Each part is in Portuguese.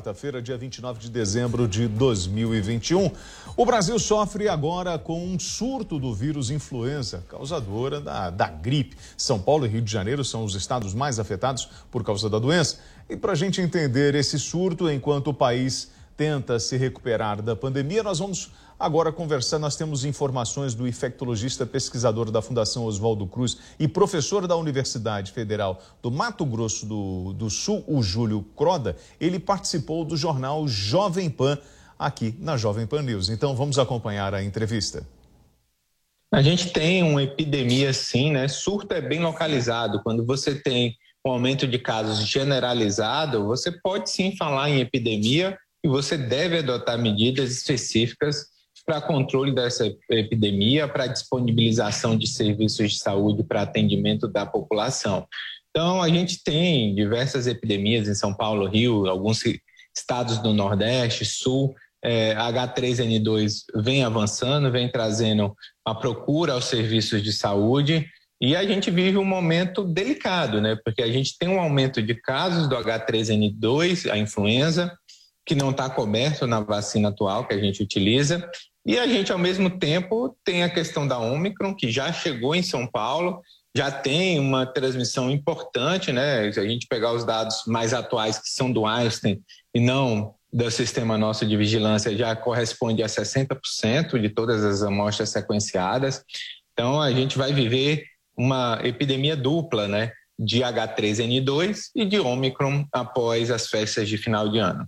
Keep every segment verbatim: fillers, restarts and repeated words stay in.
Quarta-feira, dia vinte e nove de dezembro de dois mil e vinte e um. O Brasil sofre agora com um surto do vírus influenza, causadora da, da gripe. São Paulo e Rio de Janeiro são os estados mais afetados por causa da doença. E para a gente entender esse surto, enquanto o país tenta se recuperar da pandemia, nós vamos agora conversar. Nós temos informações do infectologista, pesquisador da Fundação Oswaldo Cruz e professor da Universidade Federal do Mato Grosso do, do Sul, o Júlio Croda. Ele participou do jornal Jovem Pan, aqui na Jovem Pan News. Então vamos acompanhar a entrevista. A gente tem uma epidemia sim, né? Surto é bem localizado. Quando você tem um aumento de casos generalizado, você pode sim falar em epidemia e você deve adotar medidas específicas para controle dessa epidemia, para disponibilização de serviços de saúde para atendimento da população. Então, a gente tem diversas epidemias em São Paulo, Rio, alguns estados do Nordeste, Sul. É, H três N dois vem avançando, vem trazendo a procura aos serviços de saúde e a gente vive um momento delicado, né? Porque a gente tem um aumento de casos do H três N dois, a influenza, que não está coberto na vacina atual que a gente utiliza. E a gente, ao mesmo tempo, tem a questão da Ômicron, que já chegou em São Paulo, já tem uma transmissão importante, né? Se a gente pegar os dados mais atuais, que são do Einstein e não do sistema nosso de vigilância, já corresponde a sessenta por cento de todas as amostras sequenciadas. Então, a gente vai viver uma epidemia dupla, né? De H três N dois e de Ômicron após as festas de final de ano.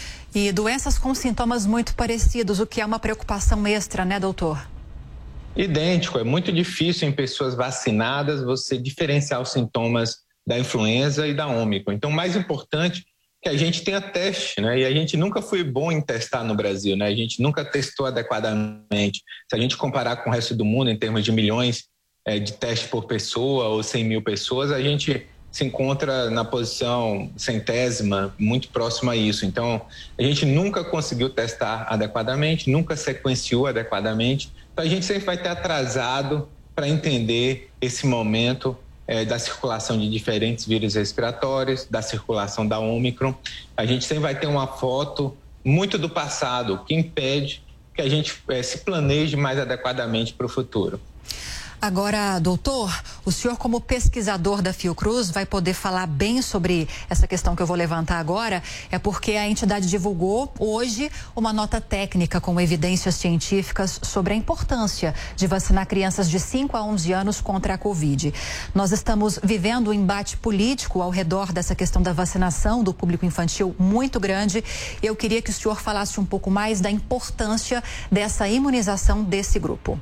E doenças com sintomas muito parecidos, o que é uma preocupação extra, né, doutor? Idêntico, é muito difícil em pessoas vacinadas você diferenciar os sintomas da influenza e da Ômicron. Então, o mais importante é que a gente tenha teste, né? E a gente nunca foi bom em testar no Brasil, né? A gente nunca testou adequadamente. Se a gente comparar com o resto do mundo em termos de milhões é, de testes por pessoa ou cem mil pessoas, a gente se encontra na posição centésima, muito próximo a isso. Então, a gente nunca conseguiu testar adequadamente, nunca sequenciou adequadamente. Então, a gente sempre vai ter atrasado para entender esse momento é, da circulação de diferentes vírus respiratórios, da circulação da Ômicron. A gente sempre vai ter uma foto muito do passado, que impede que a gente é, se planeje mais adequadamente para o futuro. Agora, doutor, o senhor como pesquisador da Fiocruz vai poder falar bem sobre essa questão que eu vou levantar agora, é porque a entidade divulgou hoje uma nota técnica com evidências científicas sobre a importância de vacinar crianças de cinco a onze anos contra a Covid. Nós estamos vivendo um embate político ao redor dessa questão da vacinação do público infantil muito grande. Eu queria que o senhor falasse um pouco mais da importância dessa imunização desse grupo.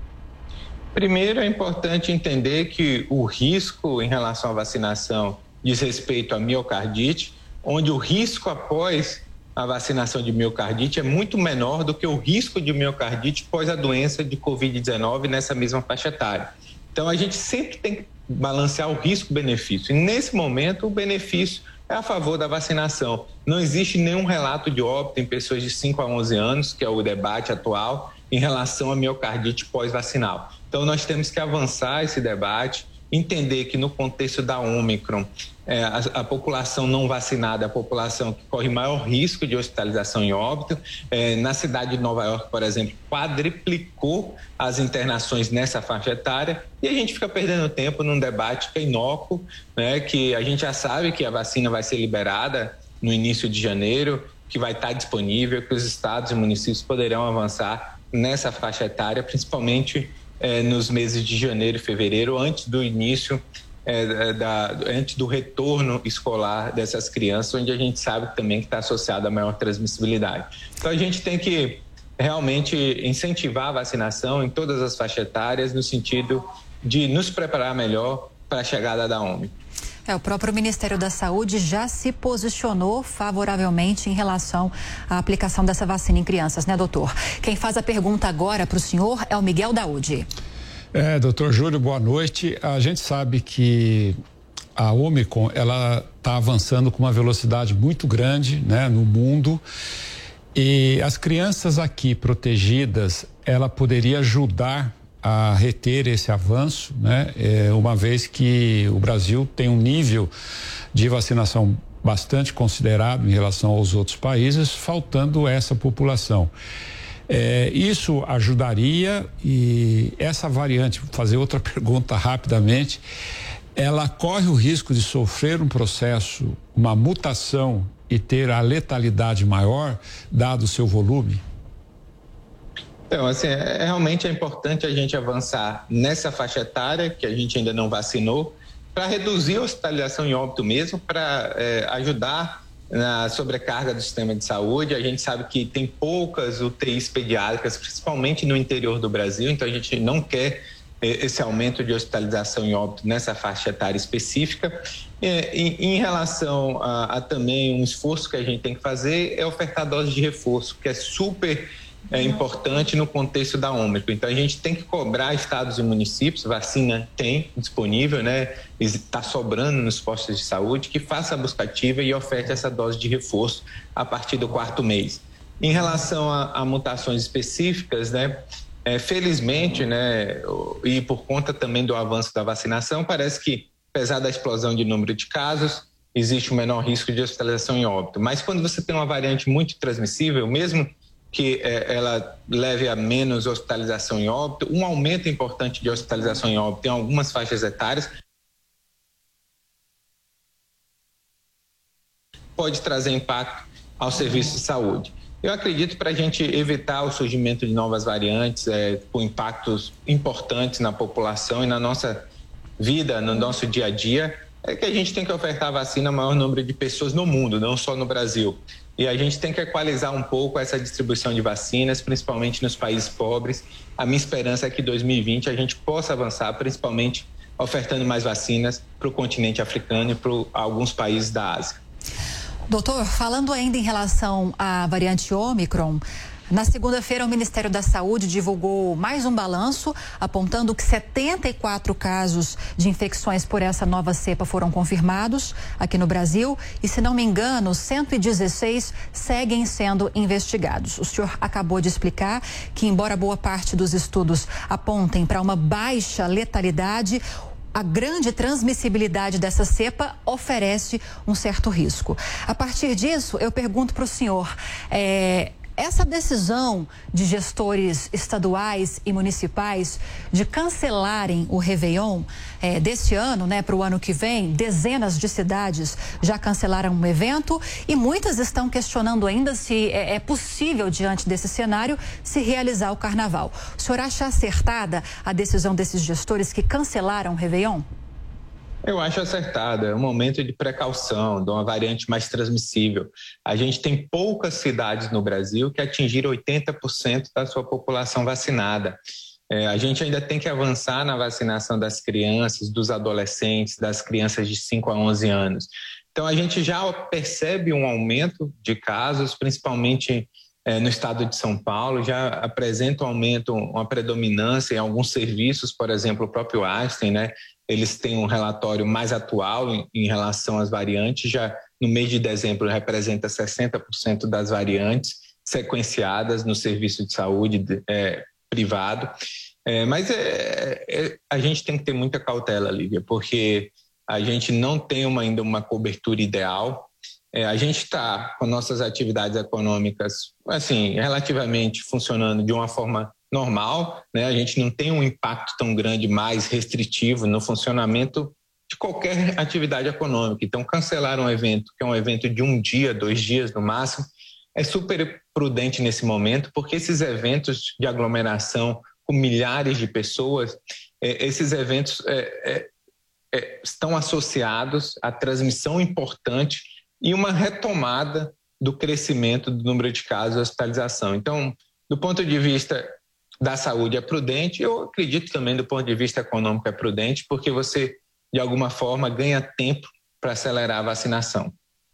Primeiro, é importante entender que o risco em relação à vacinação diz respeito à miocardite, onde o risco após a vacinação de miocardite é muito menor do que o risco de miocardite pós a doença de covid dezenove nessa mesma faixa etária. Então, a gente sempre tem que balancear o risco-benefício. E, nesse momento, o benefício é a favor da vacinação. Não existe nenhum relato de óbito em pessoas de cinco a onze anos, que é o debate atual, em relação à miocardite pós-vacinal. Então, nós temos que avançar esse debate, entender que no contexto da Ômicron, é, a, a população não vacinada é a população que corre maior risco de hospitalização e óbito. É, na cidade de Nova York, por exemplo, quadriplicou as internações nessa faixa etária e a gente fica perdendo tempo num debate que é inócuo, né, que a gente já sabe que a vacina vai ser liberada no início de janeiro, que vai estar disponível, que os estados e municípios poderão avançar nessa faixa etária, principalmente eh, nos meses de janeiro e fevereiro, antes do início, eh, da, antes do retorno escolar dessas crianças, onde a gente sabe também que está associado a maior transmissibilidade. Então, a gente tem que realmente incentivar a vacinação em todas as faixas etárias, no sentido de nos preparar melhor para a chegada da Ômicron. É, o próprio Ministério da Saúde já se posicionou favoravelmente em relação à aplicação dessa vacina em crianças, né, doutor? Quem faz a pergunta agora para o senhor é o Miguel Daúde. É, doutor Júlio, boa noite. A gente sabe que a Ômicron, ela está avançando com uma velocidade muito grande, né, no mundo. E as crianças aqui protegidas, ela poderia ajudar a reter esse avanço, né? É, uma vez que o Brasil tem um nível de vacinação bastante considerado em relação aos outros países, faltando essa população. É, isso ajudaria, e essa variante, vou fazer outra pergunta rapidamente, ela corre o risco de sofrer um processo, uma mutação e ter a letalidade maior, dado o seu volume? Então, assim, é, realmente é importante a gente avançar nessa faixa etária, que a gente ainda não vacinou, para reduzir a hospitalização em óbito mesmo, para é, ajudar na sobrecarga do sistema de saúde. A gente sabe que tem poucas U T Is pediátricas, principalmente no interior do Brasil, então a gente não quer esse aumento de hospitalização em óbito nessa faixa etária específica. Em, em relação a, a também um esforço que a gente tem que fazer é ofertar doses de reforço, que é super é, importante no contexto da Ômicron. Então a gente tem que cobrar estados e municípios, vacina tem disponível, né? Está sobrando nos postos de saúde, que faça a busca ativa e oferte essa dose de reforço a partir do quarto mês. Em relação a, a mutações específicas, né? É, felizmente, né, e por conta também do avanço da vacinação, parece que, apesar da explosão de número de casos, existe um menor risco de hospitalização em óbito. Mas quando você tem uma variante muito transmissível, mesmo que é, ela leve a menos hospitalização em óbito, um aumento importante de hospitalização em óbito em algumas faixas etárias pode trazer impacto ao serviço de saúde. Eu acredito, para a gente evitar o surgimento de novas variantes, é, com impactos importantes na população e na nossa vida, no nosso dia a dia, é que a gente tem que ofertar vacina ao maior número de pessoas no mundo, não só no Brasil. E a gente tem que equalizar um pouco essa distribuição de vacinas, principalmente nos países pobres. A minha esperança é que em dois mil e vinte a gente possa avançar, principalmente ofertando mais vacinas para o continente africano e para alguns países da Ásia. Doutor, falando ainda em relação à variante Ômicron, na segunda-feira o Ministério da Saúde divulgou mais um balanço, apontando que setenta e quatro casos de infecções por essa nova cepa foram confirmados aqui no Brasil e, se não me engano, cento e dezesseis seguem sendo investigados. O senhor acabou de explicar que, embora boa parte dos estudos apontem para uma baixa letalidade, a grande transmissibilidade dessa cepa oferece um certo risco. A partir disso, eu pergunto para o senhor, é, essa decisão de gestores estaduais e municipais de cancelarem o Réveillon é, desse ano, né, para o ano que vem, dezenas de cidades já cancelaram um evento e muitas estão questionando ainda se é, é possível, diante desse cenário, se realizar o carnaval. O senhor acha acertada a decisão desses gestores que cancelaram o Réveillon? Eu acho acertado, é um momento de precaução, de uma variante mais transmissível. A gente tem poucas cidades no Brasil que atingiram oitenta por cento da sua população vacinada. É, a gente ainda tem que avançar na vacinação das crianças, dos adolescentes, das crianças de cinco a onze anos. Então, a gente já percebe um aumento de casos, principalmente é, no estado de São Paulo, já apresenta um aumento, uma predominância em alguns serviços, por exemplo, o próprio Einstein, né? Eles têm um relatório mais atual em, em relação às variantes, já no mês de dezembro representa sessenta por cento das variantes sequenciadas no serviço de saúde é, privado. É, mas é, é, a gente tem que ter muita cautela, Lívia, porque a gente não tem uma, ainda uma cobertura ideal. É, a gente está com nossas atividades econômicas, assim, relativamente funcionando de uma forma normal, né? A gente não tem um impacto tão grande, mais restritivo no funcionamento de qualquer atividade econômica. Então, cancelar um evento, que é um evento de um dia, dois dias no máximo, é super prudente nesse momento, porque esses eventos de aglomeração com milhares de pessoas, é, esses eventos é, é, é, estão associados à transmissão importante e uma retomada do crescimento do número de casos e hospitalização. Então, do ponto de vista da saúde é prudente, eu acredito também do ponto de vista econômico é prudente, porque você, de alguma forma, ganha tempo para acelerar a vacinação.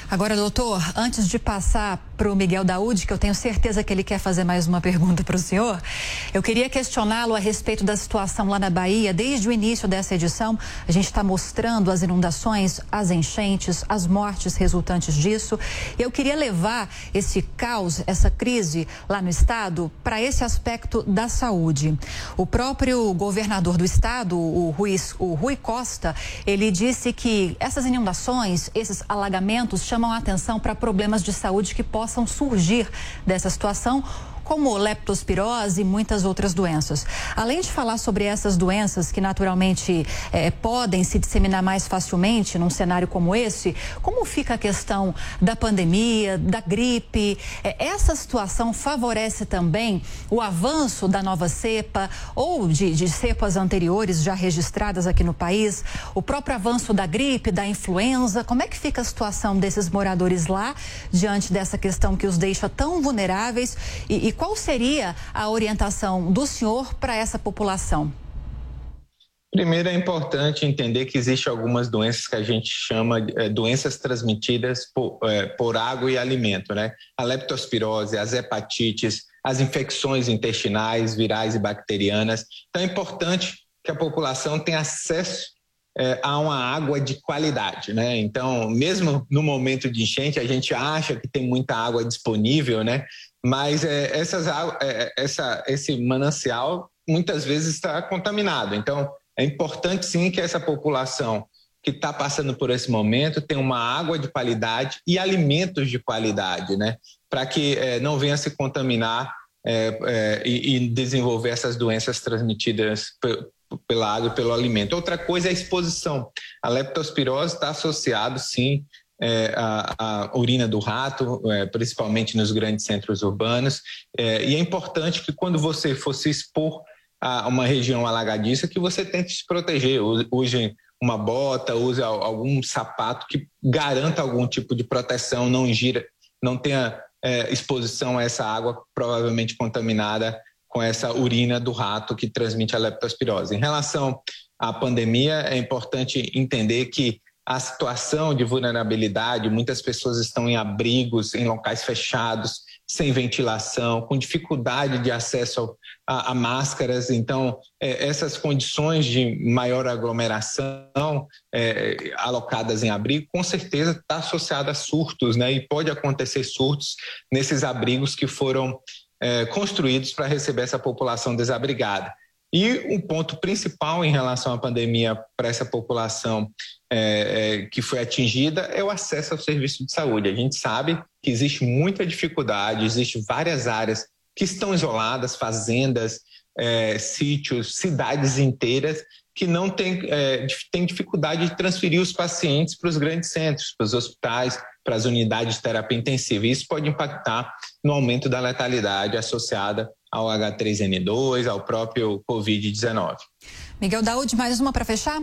Agora, doutor, antes de passar para o Miguel Daúde, que eu tenho certeza que ele quer fazer mais uma pergunta para o senhor, eu queria questioná-lo a respeito da situação lá na Bahia. Desde o início dessa edição, a gente está mostrando as inundações, as enchentes, as mortes resultantes disso. Eu queria levar esse caos, essa crise lá no estado, para esse aspecto da saúde. O próprio governador do estado, o Rui, o Rui Costa, ele disse que essas inundações, esses alagamentos chamam a atenção para problemas de saúde que possam surgir dessa situação, como leptospirose e muitas outras doenças. Além de falar sobre essas doenças que naturalmente eh, podem se disseminar mais facilmente num cenário como esse, como fica a questão da pandemia, da gripe? Eh, essa situação favorece também o avanço da nova cepa ou de, de cepas anteriores já registradas aqui no país? O próprio avanço da gripe, da influenza? Como é que fica a situação desses moradores lá diante dessa questão que os deixa tão vulneráveis e, e qual seria a orientação do senhor para essa população? Primeiro, é importante entender que existem algumas doenças que a gente chama de é, doenças transmitidas por, é, por água e alimento, né? A leptospirose, as hepatites, as infecções intestinais, virais e bacterianas. Então, é importante que a população tenha acesso é, a uma água de qualidade, né? Então, mesmo no momento de enchente, a gente acha que tem muita água disponível, né? Mas é, essas, é, essa, esse manancial muitas vezes está contaminado. Então, é importante sim que essa população que está passando por esse momento tenha uma água de qualidade e alimentos de qualidade, né? Para que é, não venha se contaminar é, é, e, e desenvolver essas doenças transmitidas pela água e pelo alimento. Outra coisa é a exposição. A leptospirose está associada, sim, É, a, a urina do rato, é, principalmente nos grandes centros urbanos, é, e é importante que quando você for se expor a uma região alagadiça, que você tente se proteger, use uma bota, use algum sapato que garanta algum tipo de proteção, não gira, não tenha é, exposição a essa água provavelmente contaminada com essa urina do rato que transmite a leptospirose. Em relação à pandemia, é importante entender que a situação de vulnerabilidade, muitas pessoas estão em abrigos, em locais fechados, sem ventilação, com dificuldade de acesso a, a máscaras. Então, é, essas condições de maior aglomeração é, alocadas em abrigo, com certeza está associada a surtos, né? E pode acontecer surtos nesses abrigos que foram é, construídos para receber essa população desabrigada. E um ponto principal em relação à pandemia para essa população é, é, que foi atingida é o acesso ao serviço de saúde. A gente sabe que existe muita dificuldade, existem várias áreas que estão isoladas, fazendas, é, sítios, cidades inteiras que não têm é, tem dificuldade de transferir os pacientes para os grandes centros, para os hospitais, para as unidades de terapia intensiva. Isso pode impactar no aumento da letalidade associada ao agá três ene dois, ao próprio covid dezenove. Miguel Daúde, mais uma para fechar?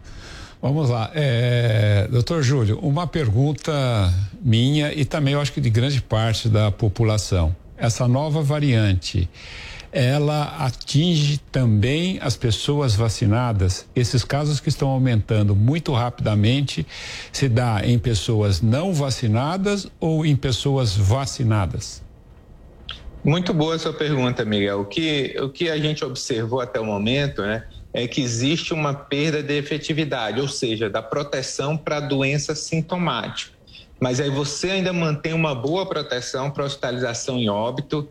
Vamos lá. É, doutor Júlio, uma pergunta minha e também eu acho que de grande parte da população. Essa nova variante, ela atinge também as pessoas vacinadas? Esses casos que estão aumentando muito rapidamente, se dá em pessoas não vacinadas ou em pessoas vacinadas? Muito boa a sua pergunta, Miguel. O que, o que a gente observou até o momento, né, é que existe uma perda de efetividade, ou seja, da proteção para a doença sintomática. Mas aí você ainda mantém uma boa proteção para hospitalização em óbito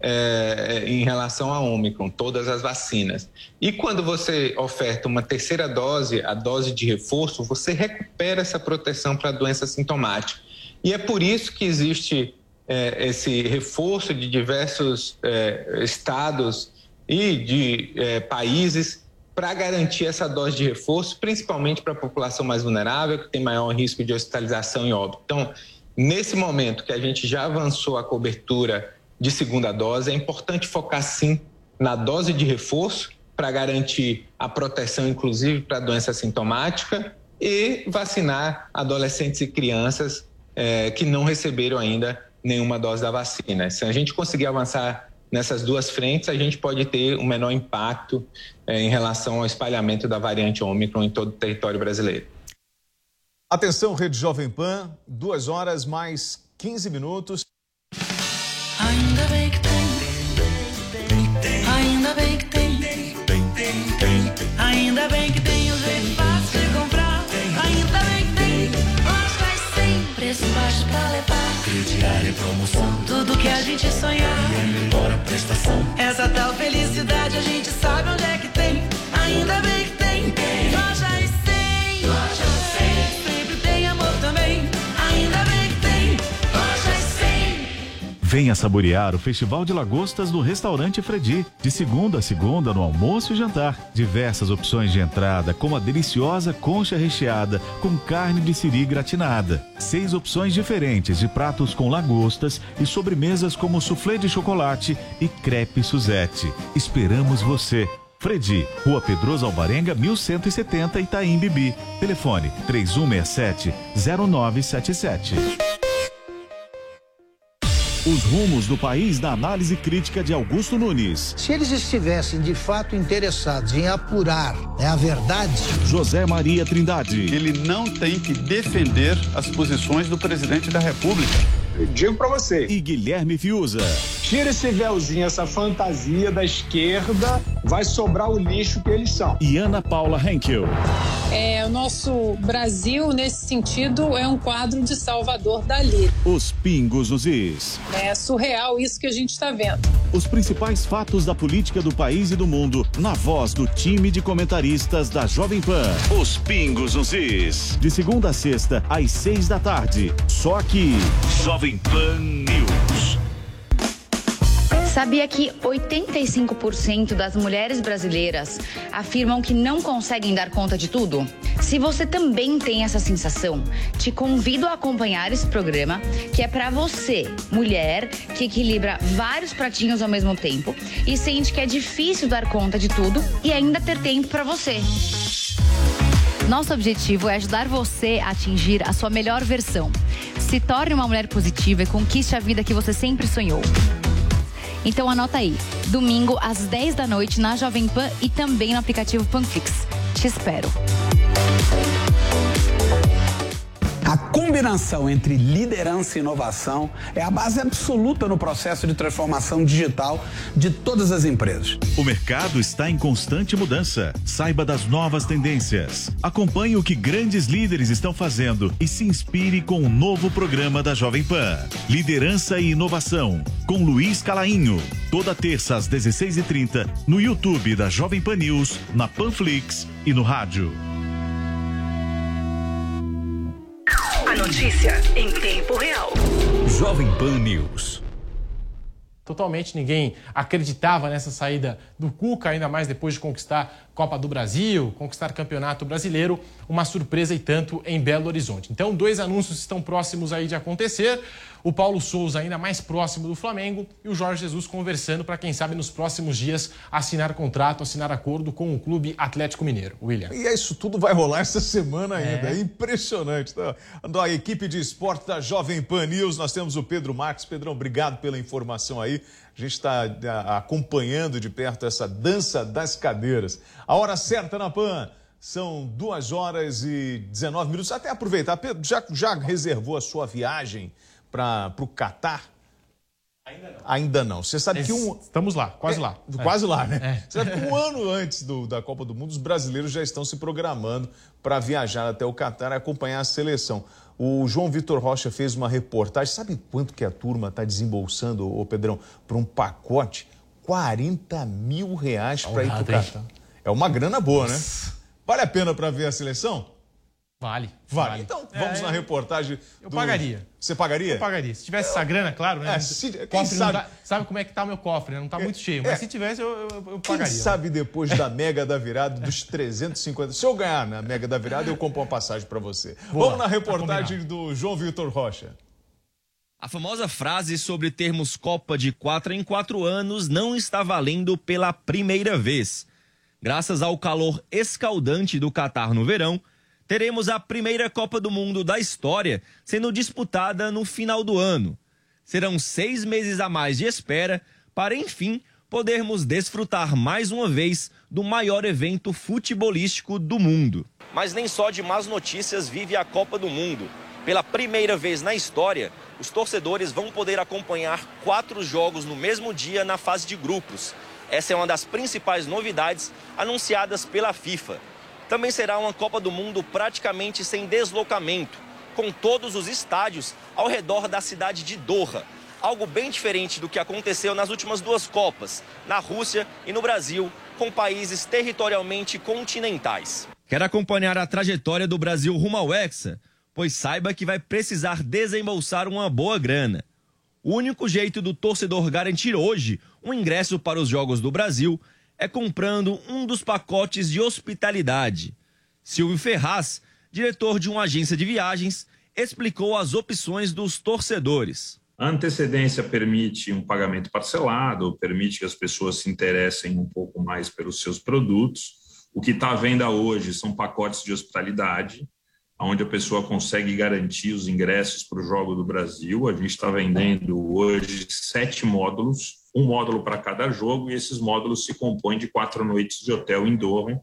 é, em relação à Ômicron, todas as vacinas. E quando você oferta uma terceira dose, a dose de reforço, você recupera essa proteção para a doença sintomática. E é por isso que existe é, esse reforço de diversos é, estados e de é, países para garantir essa dose de reforço, principalmente para a população mais vulnerável, que tem maior risco de hospitalização e óbito. Então, nesse momento que a gente já avançou a cobertura de segunda dose, é importante focar sim na dose de reforço para garantir a proteção, inclusive para a doença sintomática, e vacinar adolescentes e crianças eh, que não receberam ainda nenhuma dose da vacina. Se a gente conseguir avançar nessas duas frentes, a gente pode ter um menor impacto eh, em relação ao espalhamento da variante Ômicron em todo o território brasileiro. Atenção, Rede Jovem Pan, duas horas mais quinze minutos. Ainda bem que tem, ainda bem que tem, ainda bem que tem o jeito fácil de comprar, ainda bem que tem, lojas sem preço baixo pra levar, crediário e promoção, tudo que a gente sonhar, e a melhor prestação, essa tal felicidade a gente sabe onde é que tem, ainda bem que tem, lojas sem, lojas sem, sempre tem amor também, ainda bem que tem, lojas sem. Venha saborear o Festival de Lagostas no Restaurante Fredi. De segunda a segunda no almoço e jantar. Diversas opções de entrada, como a deliciosa concha recheada com carne de siri gratinada. Seis opções diferentes de pratos com lagostas e sobremesas como soufflé de chocolate e crepe Suzette. Esperamos você. Fredi, Rua Pedroso Alvarenga, mil cento e setenta, Itaim Bibi. Telefone três um seis sete, zero nove sete sete. Os rumos do país na análise crítica de Augusto Nunes. Se eles estivessem de fato interessados em apurar, né, a verdade... José Maria Trindade. Ele não tem que defender as posições do presidente da República. Eu digo pra você. E Guilherme Fiuza. Tira esse véuzinho, essa fantasia da esquerda, vai sobrar o lixo que eles são. E Ana Paula Henkel. É, o nosso Brasil, nesse sentido, é um quadro de Salvador Dalí. Os pingos nos is. É surreal isso que a gente está vendo. Os principais fatos da política do país e do mundo, na voz do time de comentaristas da Jovem Pan. Os pingos nos is. De segunda a sexta, às seis da tarde. Só aqui, Jovem Pan News. Sabia que oitenta e cinco por cento das mulheres brasileiras afirmam que não conseguem dar conta de tudo? Se você também tem essa sensação, te convido a acompanhar esse programa, que é para você, mulher, que equilibra vários pratinhos ao mesmo tempo e sente que é difícil dar conta de tudo e ainda ter tempo para você. Nosso objetivo é ajudar você a atingir a sua melhor versão. Se torne uma mulher positiva e conquiste a vida que você sempre sonhou. Então anota aí, domingo às dez da noite na Jovem Pan e também no aplicativo Panflix. Te espero. A combinação entre liderança e inovação é a base absoluta no processo de transformação digital de todas as empresas. O mercado está em constante mudança. Saiba das novas tendências. Acompanhe o que grandes líderes estão fazendo e se inspire com o novo programa da Jovem Pan. Liderança e Inovação, com Luiz Calainho. Toda terça às dezesseis e trinta, no YouTube da Jovem Pan News, na Panflix e no rádio. A notícia em tempo real. Jovem Pan News. Totalmente ninguém acreditava nessa saída do Cuca, ainda mais depois de conquistar Copa do Brasil, conquistar Campeonato Brasileiro, uma surpresa e tanto em Belo Horizonte. Então, dois anúncios estão próximos aí de acontecer. O Paulo Souza ainda mais próximo do Flamengo e o Jorge Jesus conversando para, quem sabe, nos próximos dias assinar contrato, assinar acordo com o Clube Atlético Mineiro. William. E isso tudo vai rolar essa semana ainda. É, é impressionante. Tá? A equipe de esporte da Jovem Pan News, nós temos o Pedro Marques. Pedrão, obrigado pela informação aí. A gente está acompanhando de perto essa dança das cadeiras. A hora certa na Pan. São duas horas e dezenove minutos. Até aproveitar, Pedro, já, já reservou a sua viagem para o Catar? Ainda não. Ainda não. Você sabe Mas que um... Estamos lá, quase é, lá. Quase é. lá, né? É. Você sabe que um ano antes do, da Copa do Mundo, os brasileiros já estão se programando para viajar até o Catar e acompanhar a seleção. O João Vitor Rocha fez uma reportagem. Sabe quanto que a turma está desembolsando, ô Pedrão, para um pacote? quarenta mil reais para ir para o Catar. É uma grana boa, Nossa. né? Vale a pena para ver a seleção? Vale. Vale. vale. Então, vamos é, na reportagem. Eu do... pagaria. Você pagaria? Eu pagaria. Se tivesse essa grana, claro, né? É, se... Quem sabe... Tá... sabe como é que tá o meu cofre, né? Não tá muito cheio. Mas é. se tivesse, eu, eu, eu pagaria. Quem sabe depois da Mega da Virada, dos trezentos e cinquenta... Se eu ganhar na Mega da Virada, eu compro uma passagem para você. Boa, vamos na reportagem tá do João Vitor Rocha. A famosa frase sobre termos Copa de quatro em quatro anos não está valendo pela primeira vez. Graças ao calor escaldante do Catar no verão, teremos a primeira Copa do Mundo da história sendo disputada no final do ano. Serão seis meses a mais de espera para, enfim, podermos desfrutar mais uma vez do maior evento futebolístico do mundo. Mas nem só de más notícias vive a Copa do Mundo. Pela primeira vez na história, os torcedores vão poder acompanhar quatro jogos no mesmo dia na fase de grupos. Essa é uma das principais novidades anunciadas pela FIFA. Também será uma Copa do Mundo praticamente sem deslocamento, com todos os estádios ao redor da cidade de Doha. Algo bem diferente do que aconteceu nas últimas duas Copas, na Rússia e no Brasil, com países territorialmente continentais. Quer acompanhar a trajetória do Brasil rumo ao Hexa? Pois saiba que vai precisar desembolsar uma boa grana. O único jeito do torcedor garantir hoje um ingresso para os Jogos do Brasil é comprando um dos pacotes de hospitalidade. Silvio Ferraz, diretor de uma agência de viagens, explicou as opções dos torcedores. A antecedência permite um pagamento parcelado, permite que as pessoas se interessem um pouco mais pelos seus produtos. O que está à venda hoje são pacotes de hospitalidade, onde a pessoa consegue garantir os ingressos para o Jogo do Brasil. A gente está vendendo hoje sete módulos, um módulo para cada jogo, e esses módulos se compõem de quatro noites de hotel em Doha.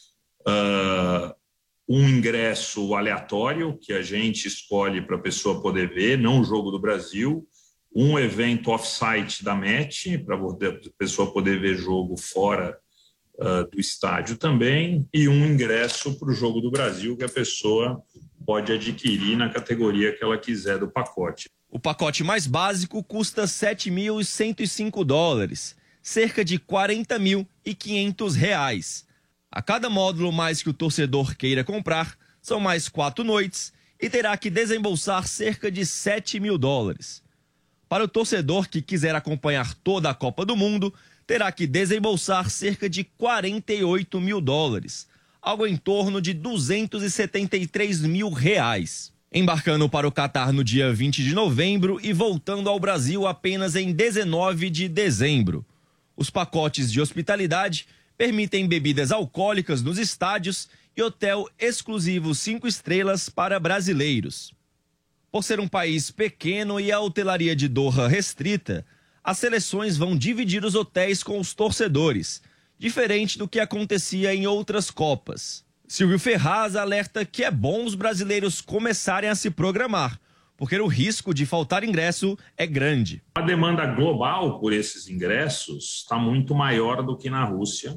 Uh, um ingresso aleatório, que a gente escolhe para a pessoa poder ver, não o Jogo do Brasil. Um evento off-site da match, para a pessoa poder ver jogo fora Uh, do estádio também, e um ingresso para o Jogo do Brasil que a pessoa pode adquirir na categoria que ela quiser do pacote. O pacote mais básico custa sete mil cento e cinco dólares, cerca de quarenta mil e quinhentos reais. A cada módulo mais que o torcedor queira comprar, são mais quatro noites e terá que desembolsar cerca de sete mil dólares. Para o torcedor que quiser acompanhar toda a Copa do Mundo, terá que desembolsar cerca de quarenta e oito mil dólares, algo em torno de duzentos e setenta e três mil reais. Embarcando para o Catar no dia vinte de novembro e voltando ao Brasil apenas em dezenove de dezembro. Os pacotes de hospitalidade permitem bebidas alcoólicas nos estádios e hotel exclusivo cinco estrelas para brasileiros. Por ser um país pequeno e a hotelaria de Doha restrita, as seleções vão dividir os hotéis com os torcedores, diferente do que acontecia em outras Copas. Silvio Ferraz alerta que é bom os brasileiros começarem a se programar, porque o risco de faltar ingresso é grande. A demanda global por esses ingressos está muito maior do que na Rússia,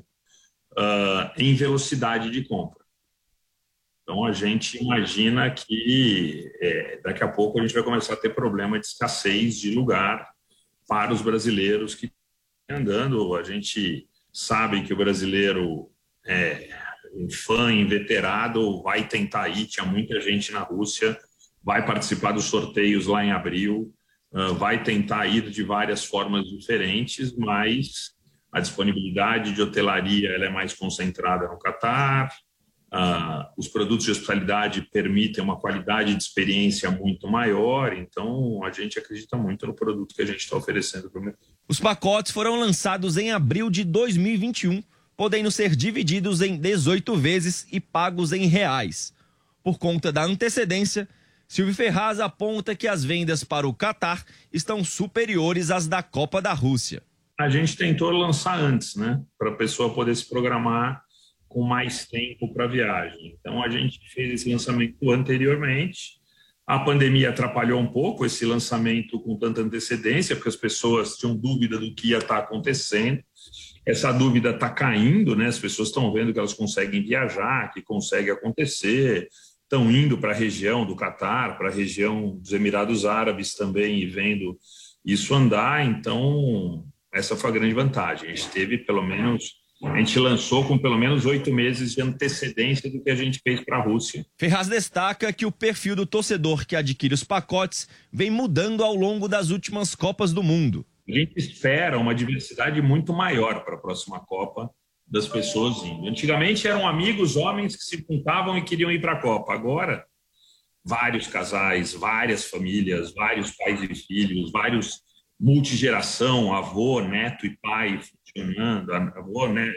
uh, em velocidade de compra. Então a gente imagina que é, daqui a pouco a gente vai começar a ter problema de escassez de lugar para os brasileiros que estão andando. A gente sabe que o brasileiro é um fã inveterado, vai tentar ir, tinha muita gente na Rússia, vai participar dos sorteios lá em abril, vai tentar ir de várias formas diferentes, mas a disponibilidade de hotelaria ela é mais concentrada no Catar, Uh, os produtos de hospitalidade permitem uma qualidade de experiência muito maior, então a gente acredita muito no produto que a gente está oferecendo para o mercado. Os pacotes foram lançados em abril de dois mil e vinte e um, podendo ser divididos em dezoito vezes e pagos em reais. Por conta da antecedência, Silvio Ferraz aponta que as vendas para o Catar estão superiores às da Copa da Rússia. A gente tentou lançar antes, né, para a pessoa poder se programar com mais tempo para a viagem. Então, a gente fez esse lançamento anteriormente. A pandemia atrapalhou um pouco esse lançamento com tanta antecedência, porque as pessoas tinham dúvida do que ia estar acontecendo. Essa dúvida está caindo, né? As pessoas estão vendo que elas conseguem viajar, que consegue acontecer, estão indo para a região do Catar, para a região dos Emirados Árabes também, e vendo isso andar. Então, essa foi a grande vantagem. A gente teve, pelo menos... A gente lançou com pelo menos oito meses de antecedência do que a gente fez para a Rússia. Ferraz destaca que o perfil do torcedor que adquire os pacotes vem mudando ao longo das últimas Copas do Mundo. A gente espera uma diversidade muito maior para a próxima Copa das pessoas indo. Antigamente eram amigos, homens que se juntavam e queriam ir para a Copa. Agora, vários casais, várias famílias, vários pais e filhos, vários multigeração, avô, neto e pai funcionando, avô, né?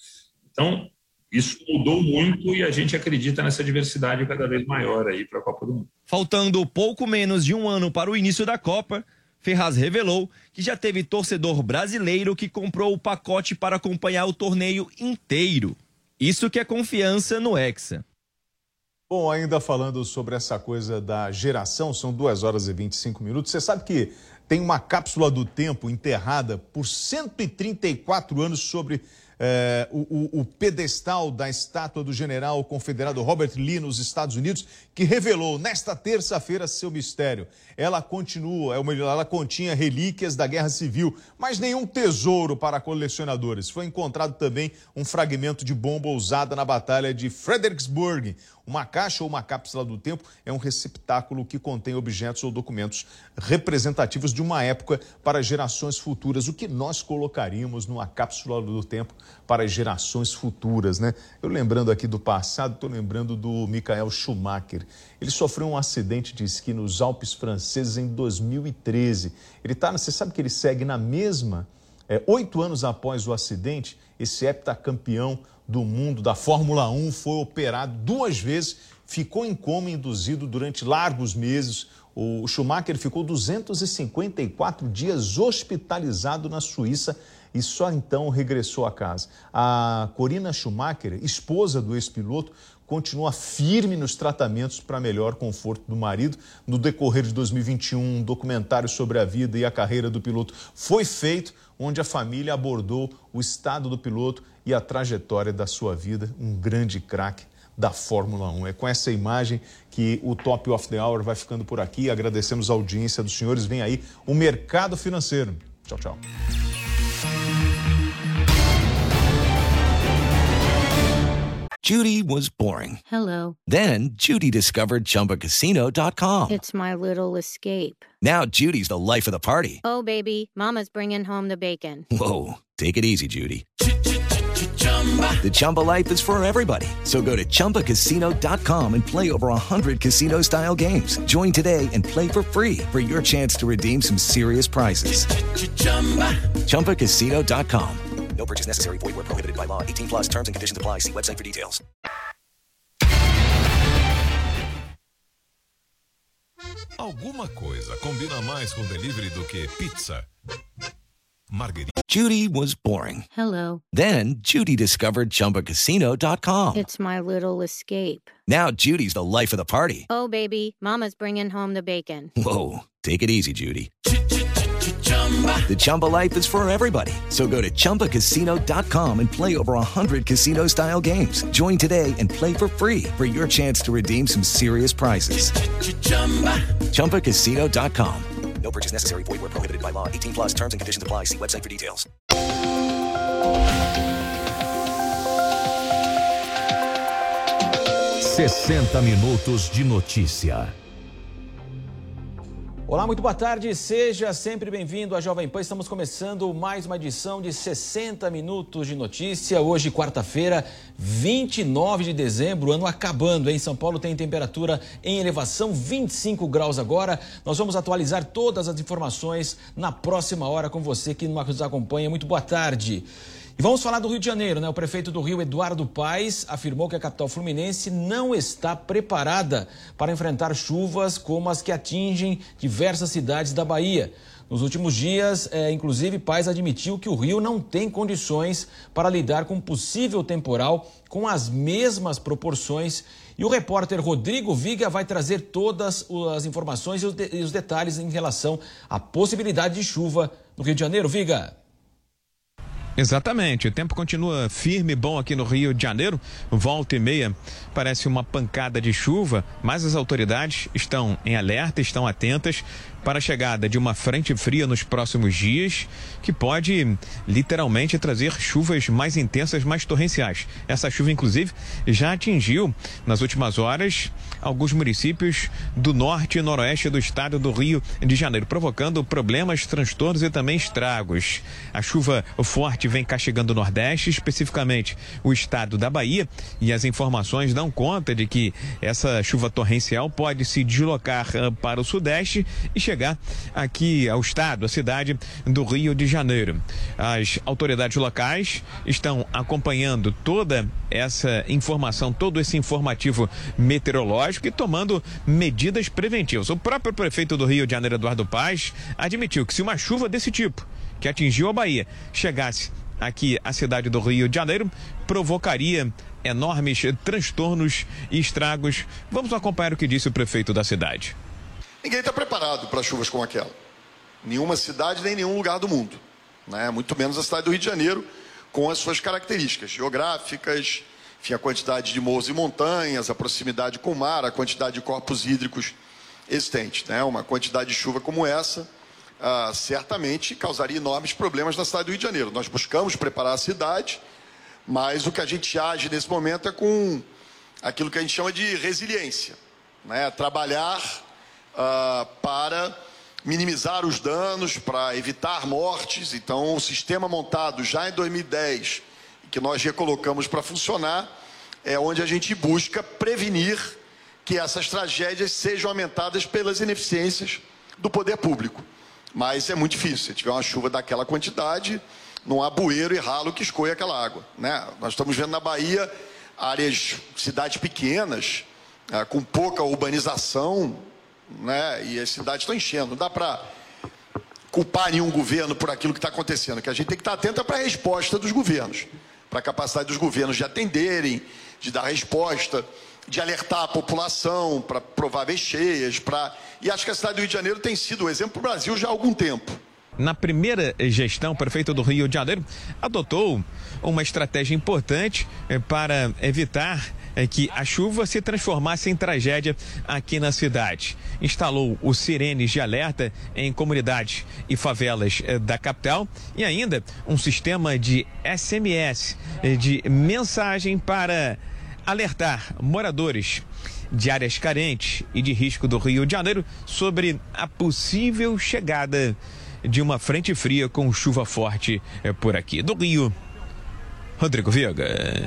Então, isso mudou muito e a gente acredita nessa diversidade cada vez maior aí para a Copa do Mundo. Faltando pouco menos de um ano para o início da Copa, Ferraz revelou que já teve torcedor brasileiro que comprou o pacote para acompanhar o torneio inteiro. Isso que é confiança no Hexa. Bom, ainda falando sobre essa coisa da geração, são duas horas e vinte e cinco minutos. Você sabe que tem uma cápsula do tempo enterrada por cento e trinta e quatro anos sobre eh, o, o, o pedestal da estátua do general confederado Robert Lee nos Estados Unidos, que revelou nesta terça-feira seu mistério. Ela continua, ou melhor, ela continha relíquias da Guerra Civil, mas nenhum tesouro para colecionadores. Foi encontrado também um fragmento de bomba usada na Batalha de Fredericksburg. Uma caixa ou uma cápsula do tempo é um receptáculo que contém objetos ou documentos representativos de uma época para gerações futuras. O que nós colocaríamos numa cápsula do tempo para gerações futuras, né? Eu lembrando aqui do passado, estou lembrando do Michael Schumacher. Ele sofreu um acidente de esqui nos Alpes franceses em dois mil e treze. Ele tá, você sabe que ele segue na mesma, é, oito anos após o acidente, esse heptacampeão do mundo da Fórmula um foi operado duas vezes, ficou em coma induzido durante largos meses. O Schumacher ficou duzentos e cinquenta e quatro dias hospitalizado na Suíça e só então regressou a casa. A Corina Schumacher, esposa do ex-piloto, continua firme nos tratamentos para melhor conforto do marido. No decorrer de dois mil e vinte e um, um documentário sobre a vida e a carreira do piloto foi feito, onde a família abordou o estado do piloto e a trajetória da sua vida, um grande craque da Fórmula um. É com essa imagem que o Top of the Hour vai ficando por aqui. Agradecemos a audiência dos senhores. Vem aí o Mercado Financeiro. Tchau, tchau. Judy was boring. Hello. Then Judy discovered Chumba Casino dot com. It's my little escape. Now Judy's the life of the party. Oh, baby, mama's bringing home the bacon. Whoa, take it easy, Judy. The Chumba life is for everybody. So go to Chumba Casino dot com and play over one hundred casino-style games. Join today and play for free for your chance to redeem some serious prizes. Chumba Casino dot com. No purchase necessary. Void where prohibited by law. eighteen plus terms and conditions apply. See website for details. Alguma coisa combina mais com delivery do que pizza. Margarita. Judy was boring. Hello. Then Judy discovered Chumba Casino dot com. It's my little escape. Now Judy's the life of the party. Oh, baby, mama's bringing home the bacon. Whoa, take it easy, Judy. The Chumba life is for everybody. So go to Chumba Casino dot com and play over one hundred casino-style games. Join today and play for free for your chance to redeem some serious prizes. Chumba Casino dot com. No purchase necessary. Void where prohibited by law. eighteen plus terms and conditions apply. See website for details. sessenta minutos de notícia. Olá, muito boa tarde, seja sempre bem-vindo à Jovem Pan. Estamos começando mais uma edição de sessenta minutos de notícia. Hoje, quarta-feira, vinte e nove de dezembro, ano acabando. Em São Paulo tem temperatura em elevação, vinte e cinco graus agora. Nós vamos atualizar todas as informações na próxima hora com você que nos acompanha. Muito boa tarde. E vamos falar do Rio de Janeiro, né? O prefeito do Rio, Eduardo Paes, afirmou que a capital fluminense não está preparada para enfrentar chuvas como as que atingem diversas cidades da Bahia. Nos últimos dias, é, inclusive, Paes admitiu que o Rio não tem condições para lidar com um possível temporal com as mesmas proporções. E o repórter Rodrigo Viga vai trazer todas as informações e os, de- e os detalhes em relação à possibilidade de chuva no Rio de Janeiro. Viga! Exatamente, o tempo continua firme e bom aqui no Rio de Janeiro, volta e meia parece uma pancada de chuva, mas as autoridades estão em alerta, estão atentas para a chegada de uma frente fria nos próximos dias, que pode literalmente trazer chuvas mais intensas, mais torrenciais. Essa chuva, inclusive, já atingiu nas últimas horas alguns municípios do norte e noroeste do estado do Rio de Janeiro, provocando problemas, transtornos e também estragos. A chuva forte vem castigando o Nordeste, especificamente o estado da Bahia, e as informações dão conta de que essa chuva torrencial pode se deslocar uh, para o Sudeste e chegar chegar aqui ao estado, à cidade do Rio de Janeiro. As autoridades locais estão acompanhando toda essa informação, todo esse informativo meteorológico e tomando medidas preventivas. O próprio prefeito do Rio de Janeiro, Eduardo Paes, admitiu que se uma chuva desse tipo, que atingiu a Bahia, chegasse aqui à cidade do Rio de Janeiro, provocaria enormes transtornos e estragos. Vamos acompanhar o que disse o prefeito da cidade. Ninguém está preparado para chuvas como aquela. Nenhuma cidade, nem nenhum lugar do mundo, né? Muito menos a cidade do Rio de Janeiro, com as suas características geográficas, enfim, a quantidade de morros e montanhas, a proximidade com o mar, a quantidade de corpos hídricos existentes, né? Uma quantidade de chuva como essa, ah, certamente causaria enormes problemas na cidade do Rio de Janeiro. Nós buscamos preparar a cidade, mas o que a gente age nesse momento é com aquilo que a gente chama de resiliência, né? Trabalhar Uh, para minimizar os danos, para evitar mortes. Então, o sistema montado já em dois mil e dez, que nós recolocamos para funcionar, é onde a gente busca prevenir que essas tragédias sejam aumentadas pelas ineficiências do poder público. Mas é muito difícil. Se tiver uma chuva daquela quantidade, não há bueiro e ralo que escoe aquela água, né? Nós estamos vendo na Bahia áreas, cidades pequenas, uh, com pouca urbanização, né? E as cidades estão enchendo. Não dá para culpar nenhum governo por aquilo que está acontecendo, que a gente tem que estar atento para a resposta dos governos, para a capacidade dos governos de atenderem, de dar resposta, de alertar a população para prováveis cheias, para... e acho que a cidade do Rio de Janeiro tem sido um exemplo para o Brasil já há algum tempo. Na primeira gestão, o prefeito do Rio de Janeiro adotou uma estratégia importante para evitar que a chuva se transformasse em tragédia aqui na cidade. Instalou os sirenes de alerta em comunidades e favelas da capital e ainda um sistema de S M S, de mensagem para alertar moradores de áreas carentes e de risco do Rio de Janeiro sobre a possível chegada de uma frente fria com chuva forte por aqui. Do Rio, Rodrigo Viega.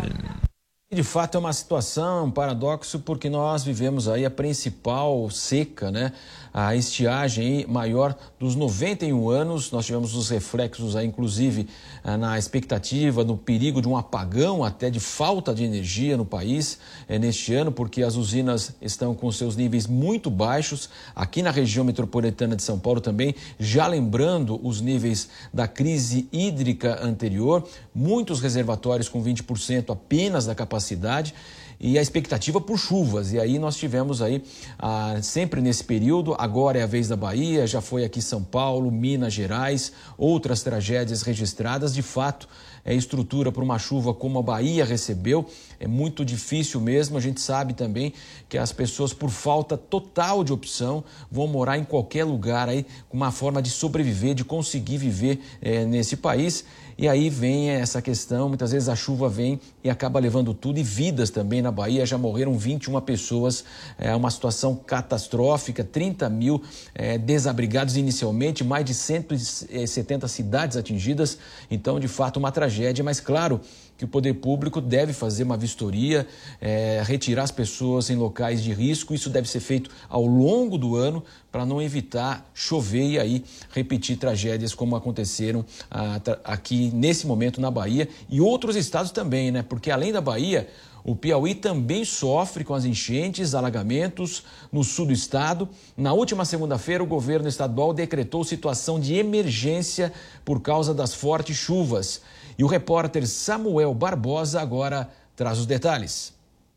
De fato é uma situação, um paradoxo, porque nós vivemos aí a principal seca, né? A estiagem maior dos noventa e um anos. Nós tivemos os reflexos aí, inclusive, na expectativa, no perigo de um apagão, até de falta de energia no país é, neste ano, porque as usinas estão com seus níveis muito baixos. Aqui na região metropolitana de São Paulo também, já lembrando os níveis da crise hídrica anterior, muitos reservatórios com vinte por cento apenas da capacidade, e a expectativa por chuvas. E aí nós tivemos aí ah, sempre nesse período. Agora é a vez da Bahia, já foi aqui São Paulo, Minas Gerais, outras tragédias registradas. De fato, é estrutura para uma chuva como a Bahia recebeu, é muito difícil mesmo. A gente sabe também que as pessoas, por falta total de opção, vão morar em qualquer lugar aí, com uma forma de sobreviver, de conseguir viver é, nesse país. E aí vem essa questão, muitas vezes a chuva vem e acaba levando tudo, e vidas também na Bahia. Já morreram vinte e uma pessoas, é uma situação catastrófica, trinta mil é, desabrigados inicialmente, mais de cento e setenta cidades atingidas. Então, de fato, uma tragédia, mas claro que o poder público deve fazer uma vistoria, é, retirar as pessoas em locais de risco. Isso deve ser feito ao longo do ano para não evitar chover e aí repetir tragédias como aconteceram ah, aqui nesse momento na Bahia e outros estados também, né? Porque além da Bahia, o Piauí também sofre com as enchentes, alagamentos no sul do estado. Na última segunda-feira, o governo estadual decretou situação de emergência por causa das fortes chuvas. E o repórter Samuel Barbosa agora traz os detalhes.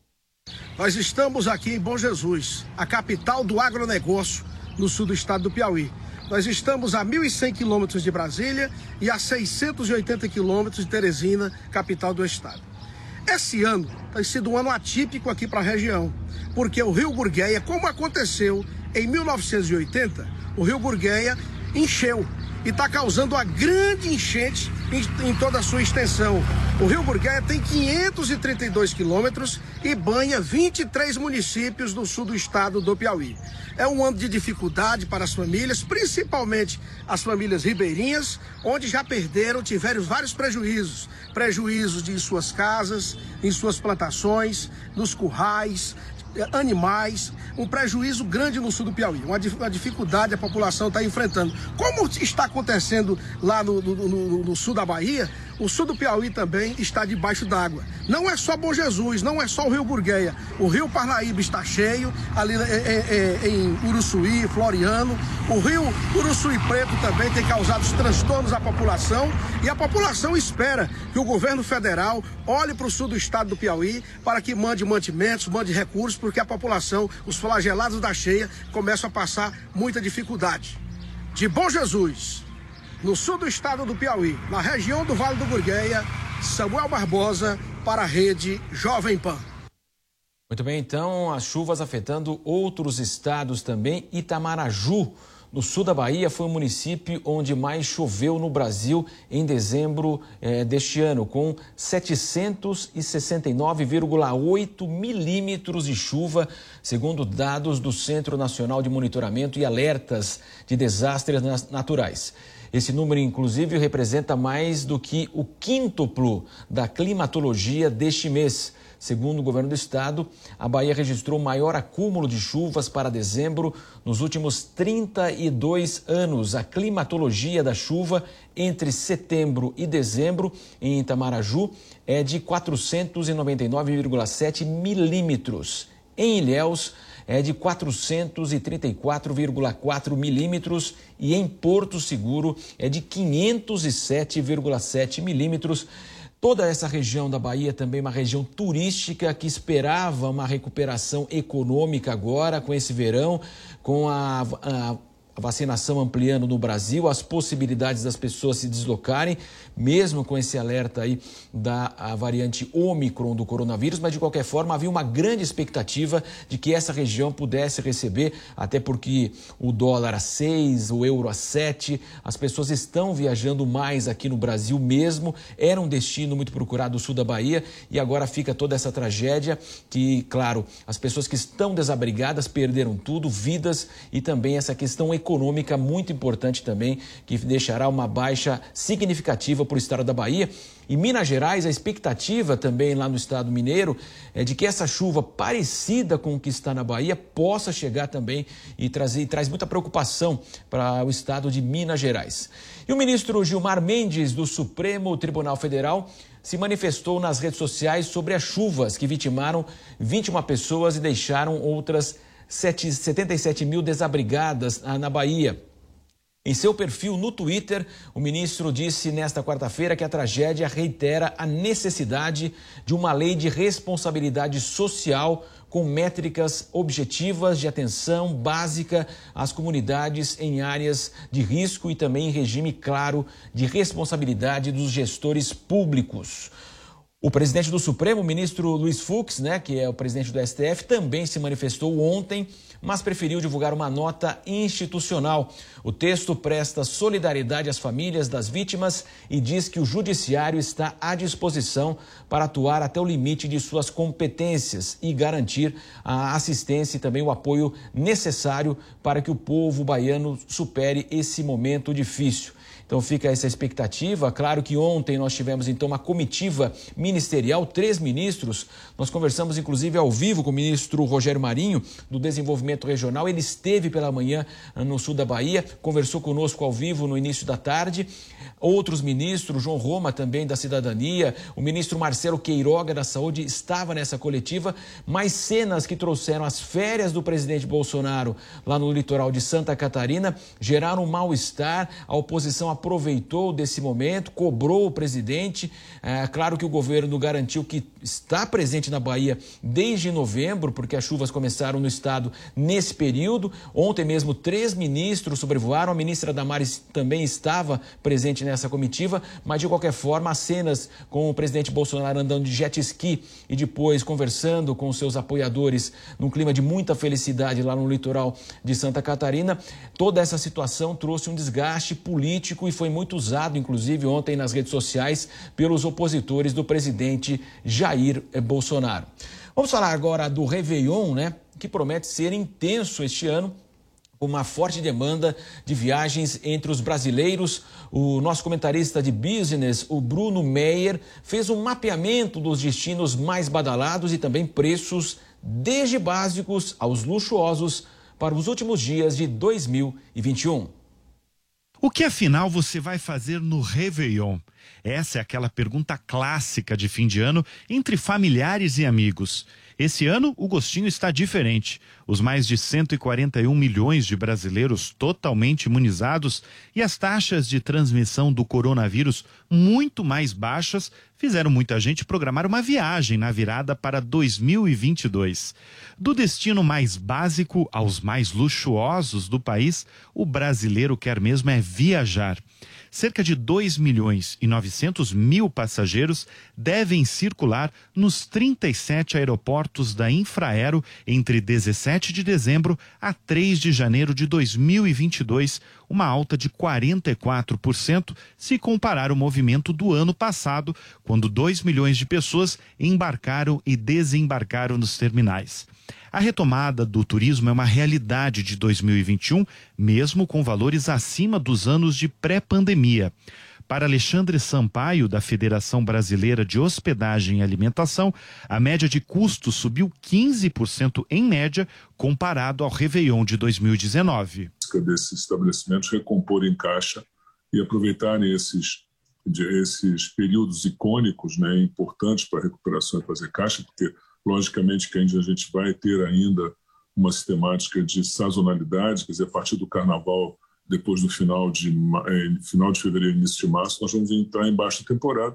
Nós estamos aqui em Bom Jesus, a capital do agronegócio no sul do estado do Piauí. Nós estamos a mil e cem quilômetros de Brasília e a seiscentos e oitenta quilômetros de Teresina, capital do estado. Esse ano tem sido um ano atípico aqui para a região, porque o Rio Gurgueia, como aconteceu em mil novecentos e oitenta, o Rio Gurgueia encheu e está causando uma grande enchente em, em toda a sua extensão. O Rio Gurgueia tem quinhentos e trinta e dois quilômetros e banha vinte e três municípios do sul do estado do Piauí. É um ano de dificuldade para as famílias, principalmente as famílias ribeirinhas, onde já perderam, tiveram vários prejuízos. Prejuízos de suas casas, em suas plantações, nos currais, animais, um prejuízo grande no sul do Piauí, uma, uma dificuldade a população está enfrentando. Como está acontecendo lá no, no, no, no sul da Bahia, o sul do Piauí também está debaixo d'água. Não é só Bom Jesus, não é só o Rio Burgueia. O Rio Parnaíba está cheio, ali é, é, é, em Uruçuí, Floriano. O Rio Uruçuí Preto também tem causado transtornos à população. E a população espera que o governo federal olhe para o sul do estado do Piauí para que mande mantimentos, mande recursos, porque a população, os flagelados da cheia, começam a passar muita dificuldade. De Bom Jesus, no sul do estado do Piauí, na região do Vale do Burgueia, Samuel Barbosa para a Rede Jovem Pan. Muito bem, então, as chuvas afetando outros estados também. Itamaraju, no sul da Bahia, foi o município onde mais choveu no Brasil em dezembro eh, deste ano, com setecentos e sessenta e nove vírgula oito milímetros de chuva, segundo dados do Centro Nacional de Monitoramento e Alertas de Desastres Naturais. Esse número, inclusive, representa mais do que o quíntuplo da climatologia deste mês. Segundo o governo do estado, a Bahia registrou o maior acúmulo de chuvas para dezembro nos últimos trinta e dois anos. A climatologia da chuva entre setembro e dezembro em Itamaraju é de quatrocentos e noventa e nove vírgula sete milímetros. Em Ilhéus, é de quatrocentos e trinta e quatro vírgula quatro milímetros e em Porto Seguro é de quinhentos e sete vírgula sete milímetros. Toda essa região da Bahia também é uma região turística que esperava uma recuperação econômica agora com esse verão, com a, a, a vacinação ampliando no Brasil, as possibilidades das pessoas se deslocarem, mesmo com esse alerta aí da a variante Ômicron do coronavírus, mas de qualquer forma havia uma grande expectativa de que essa região pudesse receber, até porque o dólar a seis, o euro a sete, as pessoas estão viajando mais aqui no Brasil mesmo, era um destino muito procurado do sul da Bahia e agora fica toda essa tragédia que, claro, as pessoas que estão desabrigadas perderam tudo, vidas e também essa questão econômica muito importante também, que deixará uma baixa significativa para o estado da Bahia. Em Minas Gerais, a expectativa também lá no estado mineiro é de que essa chuva parecida com o que está na Bahia possa chegar também e trazer, e traz muita preocupação para o estado de Minas Gerais. E o ministro Gilmar Mendes, do Supremo Tribunal Federal, se manifestou nas redes sociais sobre as chuvas que vitimaram vinte e uma pessoas e deixaram outras setenta e sete mil desabrigadas na Bahia. Em seu perfil no Twitter, o ministro disse nesta quarta-feira que a tragédia reitera a necessidade de uma lei de responsabilidade social com métricas objetivas de atenção básica às comunidades em áreas de risco e também em regime claro de responsabilidade dos gestores públicos. O presidente do Supremo, o ministro Luiz Fux, né, que é o presidente do S T F, também se manifestou ontem, mas preferiu divulgar uma nota institucional. O texto presta solidariedade às famílias das vítimas e diz que o judiciário está à disposição para atuar até o limite de suas competências e garantir a assistência e também o apoio necessário para que o povo baiano supere esse momento difícil. Então fica essa expectativa. Claro que ontem nós tivemos então uma comitiva ministerial, três ministros. Nós conversamos inclusive ao vivo com o ministro Rogério Marinho, do Desenvolvimento Regional. Ele esteve pela manhã no sul da Bahia, conversou conosco ao vivo no início da tarde. Outros ministros, João Roma também da Cidadania, o ministro Marcelo Queiroga da Saúde estava nessa coletiva, mas cenas que trouxeram as férias do presidente Bolsonaro lá no litoral de Santa Catarina geraram um mal-estar. A oposição aproveitou desse momento, cobrou o presidente. É claro que o governo garantiu que está presente na Bahia desde novembro, porque as chuvas começaram no estado nesse período. Ontem mesmo três ministros sobrevoaram, a ministra Damares também estava presente nessa comitiva, mas de qualquer forma as cenas com o presidente Bolsonaro andando de jet ski e depois conversando com seus apoiadores num clima de muita felicidade lá no litoral de Santa Catarina, toda essa situação trouxe um desgaste político e foi muito usado, inclusive ontem nas redes sociais, pelos opositores do presidente Jair Bolsonaro. Vamos falar agora do Réveillon, né, que promete ser intenso este ano, com uma forte demanda de viagens entre os brasileiros. O nosso comentarista de business, o Bruno Meyer, fez um mapeamento dos destinos mais badalados e também preços desde básicos aos luxuosos, para os últimos dias de dois mil e vinte e um. O que afinal você vai fazer no Réveillon? Essa é aquela pergunta clássica de fim de ano entre familiares e amigos. Esse ano o gostinho está diferente. Os mais de cento e quarenta e um milhões de brasileiros totalmente imunizados e as taxas de transmissão do coronavírus muito mais baixas fizeram muita gente programar uma viagem na virada para dois mil e vinte e dois. Do destino mais básico aos mais luxuosos do país, o brasileiro quer mesmo é viajar. Cerca de dois milhões e novecentos mil passageiros devem circular nos trinta e sete aeroportos da Infraero entre dezessete de dezembro a três de janeiro de dois mil e vinte e dois, uma alta de quarenta e quatro por cento se comparar o movimento do ano passado, quando dois milhões de pessoas embarcaram e desembarcaram nos terminais. A retomada do turismo é uma realidade de dois mil e vinte e um, mesmo com valores acima dos anos de pré-pandemia. Para Alexandre Sampaio, da Federação Brasileira de Hospedagem e Alimentação, a média de custos subiu quinze por cento em média, comparado ao Réveillon de dois mil e dezenove. Desses estabelecimentos recomporem caixa e aproveitarem esses, esses períodos icônicos, né, importantes para a recuperação e fazer caixa, porque logicamente que a gente vai ter ainda uma sistemática de sazonalidade, quer dizer, a partir do carnaval, depois do final de, eh, final de fevereiro, início de março, nós vamos entrar em baixa temporada.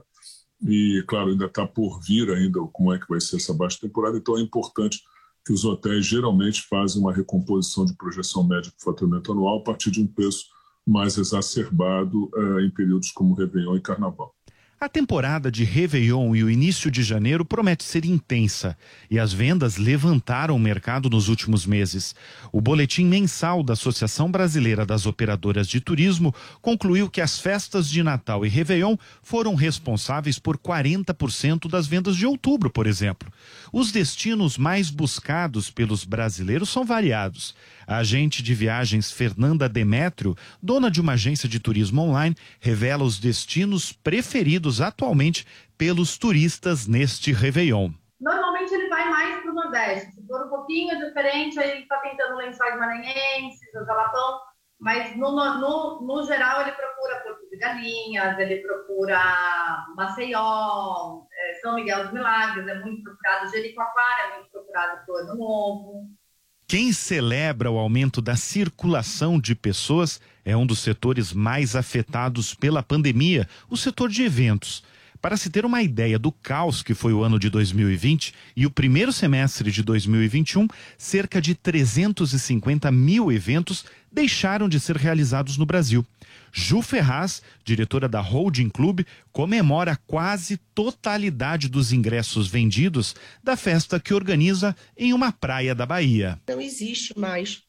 E, claro, ainda está por vir ainda como é que vai ser essa baixa temporada, então é importante que os hotéis geralmente fazem uma recomposição de projeção média para o faturamento anual a partir de um preço mais exacerbado eh, em períodos como Réveillon e Carnaval. A temporada de Réveillon e o início de janeiro promete ser intensa e as vendas levantaram o mercado nos últimos meses. O boletim mensal da Associação Brasileira das Operadoras de Turismo concluiu que as festas de Natal e Réveillon foram responsáveis por quarenta por cento das vendas de outubro, por exemplo. Os destinos mais buscados pelos brasileiros são variados. A agente de viagens Fernanda Demétrio, dona de uma agência de turismo online, revela os destinos preferidos atualmente pelos turistas neste Réveillon. Normalmente ele vai mais para o Nordeste. Se for um pouquinho diferente, aí ele está tentando Lençóis Maranhenses, Jalapão, mas no, no, no geral ele procura Porto de Galinhas, ele procura Maceió, é, São Miguel dos Milagres, é muito procurado, Jericoacoara é muito procurado para o Ano Novo. Quem celebra o aumento da circulação de pessoas é um dos setores mais afetados pela pandemia, o setor de eventos. Para se ter uma ideia do caos que foi o ano de dois mil e vinte e o primeiro semestre de dois mil e vinte e um, cerca de trezentos e cinquenta mil eventos deixaram de ser realizados no Brasil. Ju Ferraz, diretora da Holding Club, comemora quase totalidade dos ingressos vendidos da festa que organiza em uma praia da Bahia. Não existe mais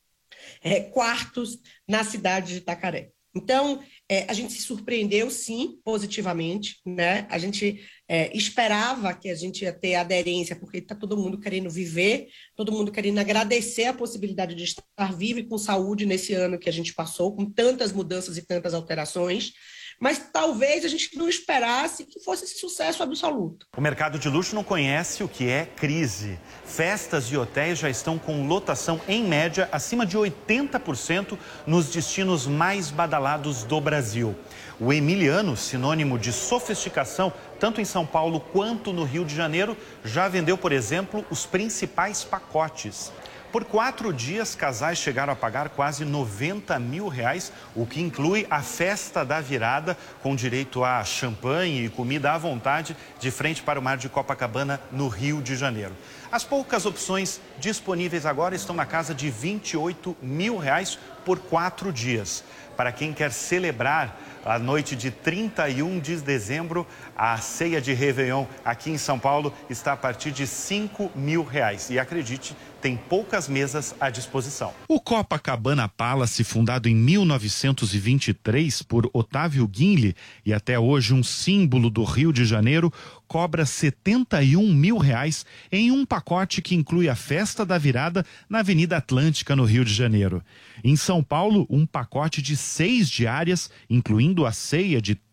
é, quartos na cidade de Itacaré. Então, é, a gente se surpreendeu, sim, positivamente, né? A gente é, esperava que a gente ia ter aderência, porque está todo mundo querendo viver, todo mundo querendo agradecer a possibilidade de estar vivo e com saúde nesse ano que a gente passou, com tantas mudanças e tantas alterações. Mas talvez a gente não esperasse que fosse esse sucesso absoluto. O mercado de luxo não conhece o que é crise. Festas e hotéis já estão com lotação, em média, acima de oitenta por cento nos destinos mais badalados do Brasil. O Emiliano, sinônimo de sofisticação, tanto em São Paulo quanto no Rio de Janeiro, já vendeu, por exemplo, os principais pacotes. Por quatro dias, casais chegaram a pagar quase noventa mil reais, o que inclui a festa da virada, com direito a champanhe e comida à vontade, de frente para o mar de Copacabana, no Rio de Janeiro. As poucas opções disponíveis agora estão na casa de vinte e oito mil reais por quatro dias. Para quem quer celebrar a noite de trinta e um de dezembro, a ceia de Réveillon aqui em São Paulo está a partir de cinco mil reais. E acredite, tem poucas mesas à disposição. O Copacabana Palace, fundado em mil novecentos e vinte e três por Otávio Guinle e até hoje um símbolo do Rio de Janeiro, cobra setenta e um mil reais em um pacote que inclui a festa da virada na Avenida Atlântica, no Rio de Janeiro. Em São Paulo, um pacote de seis diárias, incluindo a ceia de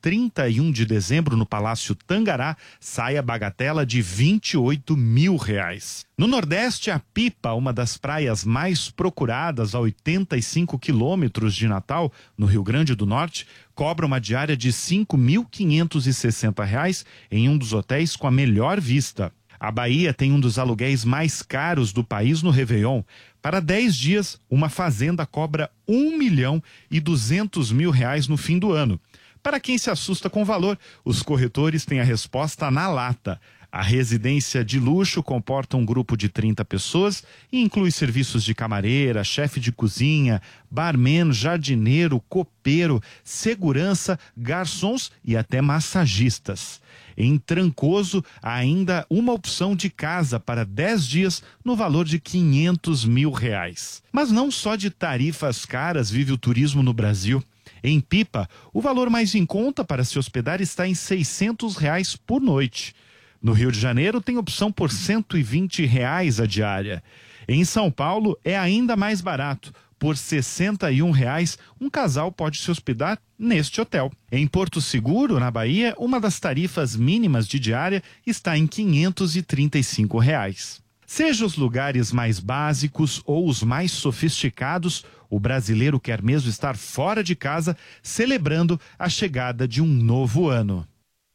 trinta e um de dezembro no Palácio Tangará sai a bagatela de vinte e oito mil reais. No Nordeste, a Pipa, uma das praias mais procuradas a oitenta e cinco quilômetros de Natal, no Rio Grande do Norte, cobra uma diária de cinco mil quinhentos e sessenta reais em um dos hotéis com a melhor vista. A Bahia tem um dos aluguéis mais caros do país no Réveillon. Para dez dias, uma fazenda cobra um milhão e duzentos mil reais no fim do ano. Para quem se assusta com o valor, os corretores têm a resposta na lata. A residência de luxo comporta um grupo de trinta pessoas e inclui serviços de camareira, chefe de cozinha, barman, jardineiro, copeiro, segurança, garçons e até massagistas. Em Trancoso, há ainda uma opção de casa para dez dias no valor de quinhentos mil reais. Mas não só de tarifas caras vive o turismo no Brasil. Em Pipa, o valor mais em conta para se hospedar está em seiscentos reais por noite. No Rio de Janeiro tem opção por cento e vinte reais a diária. Em São Paulo é ainda mais barato. Por sessenta e um reais, um casal pode se hospedar neste hotel. Em Porto Seguro, na Bahia, uma das tarifas mínimas de diária está em quinhentos e trinta e cinco reais. Seja os lugares mais básicos ou os mais sofisticados, o brasileiro quer mesmo estar fora de casa, celebrando a chegada de um novo ano.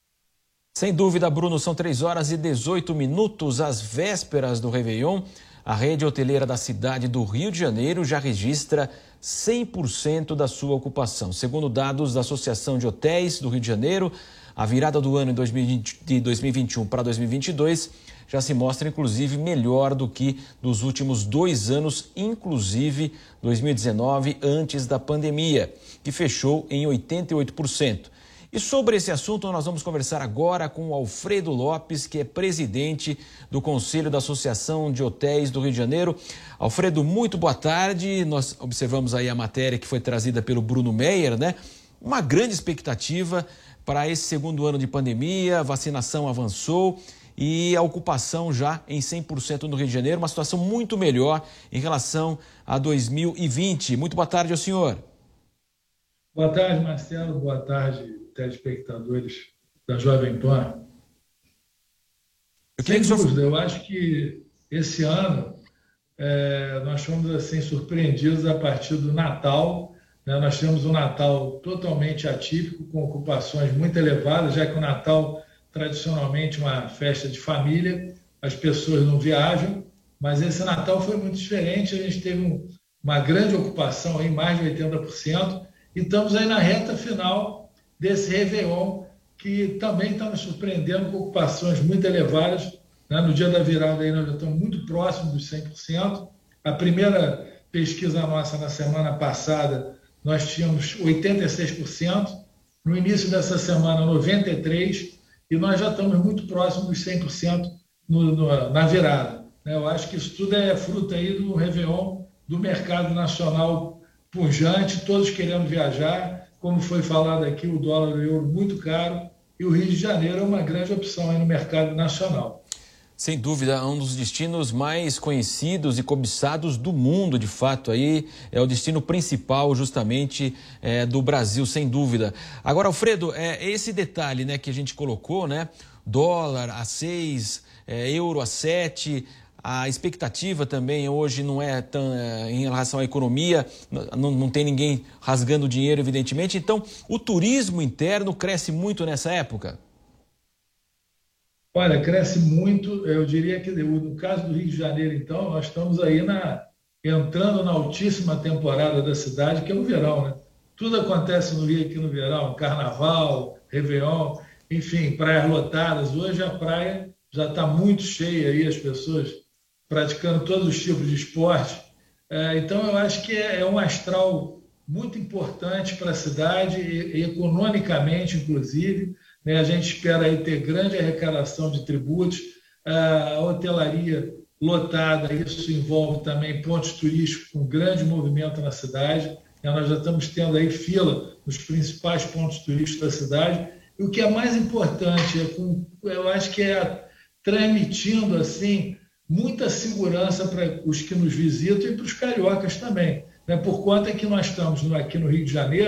Sem dúvida, Bruno, são três horas e dezoito minutos, às vésperas do Réveillon. A rede hoteleira da cidade do Rio de Janeiro já registra cem por cento da sua ocupação. Segundo dados da Associação de Hotéis do Rio de Janeiro, a virada do ano de dois mil e vinte e um para dois mil e vinte e dois já se mostra, inclusive, melhor do que dos últimos dois anos, inclusive dois mil e dezenove, antes da pandemia, que fechou em oitenta e oito por cento. E sobre esse assunto nós vamos conversar agora com o Alfredo Lopes, que é presidente do Conselho da Associação de Hotéis do Rio de Janeiro. Alfredo, muito boa tarde. Nós observamos aí a matéria que foi trazida pelo Bruno Meyer, né? Uma grande expectativa para esse segundo ano de pandemia, a vacinação avançou e a ocupação já em cem por cento no Rio de Janeiro, uma situação muito melhor em relação a dois mil e vinte. Muito boa tarde ao senhor. Boa tarde, Marcelo. Boa tarde, telespectadores da Jovem Pan. Eu Sem dúvida, eu acho que esse ano é, nós fomos assim, surpreendidos a partir do Natal. Né? Nós tivemos um Natal totalmente atípico, com ocupações muito elevadas, já que o Natal, tradicionalmente, é uma festa de família, as pessoas não viajam, mas esse Natal foi muito diferente, a gente teve um, uma grande ocupação, aí, mais de oitenta por cento, e estamos aí na reta final desse Réveillon, que também está nos surpreendendo com ocupações muito elevadas. Né? No dia da virada aí nós já estamos muito próximos dos cem por cento. A primeira pesquisa nossa na semana passada, nós tínhamos oitenta e seis por cento. No início dessa semana, noventa e três por cento. E nós já estamos muito próximos dos cem por cento no, no, na virada. Né? Eu acho que isso tudo é fruto aí do Réveillon, do mercado nacional pujante, todos querendo viajar. Como foi falado aqui, o dólar e o euro muito caro, e o Rio de Janeiro é uma grande opção aí no mercado nacional. Sem dúvida, é um dos destinos mais conhecidos e cobiçados do mundo, de fato, aí é o destino principal justamente é, do Brasil, sem dúvida. Agora, Alfredo, é, esse detalhe, né, que a gente colocou, né, dólar a seis, é, euro a sete... A expectativa também hoje não é tão é, em relação à economia, não, não tem ninguém rasgando dinheiro, evidentemente. Então, o turismo interno cresce muito nessa época? Olha, cresce muito. Eu diria que no caso do Rio de Janeiro, então, nós estamos aí na, entrando na altíssima temporada da cidade, que é o verão, né? Tudo acontece no Rio aqui no verão, carnaval, Réveillon, enfim, praias lotadas. Hoje a praia já está muito cheia aí, as pessoas praticando todos os tipos de esporte. Então, eu acho que é um astral muito importante para a cidade, e economicamente, inclusive. A gente espera aí ter grande arrecadação de tributos, a hotelaria lotada, isso envolve também pontos turísticos com grande movimento na cidade. Nós já estamos tendo aí fila nos principais pontos turísticos da cidade. E o que é mais importante, é com, eu acho que é transmitindo assim muita segurança para os que nos visitam e para os cariocas também, né? Por conta que nós estamos aqui no Rio de Janeiro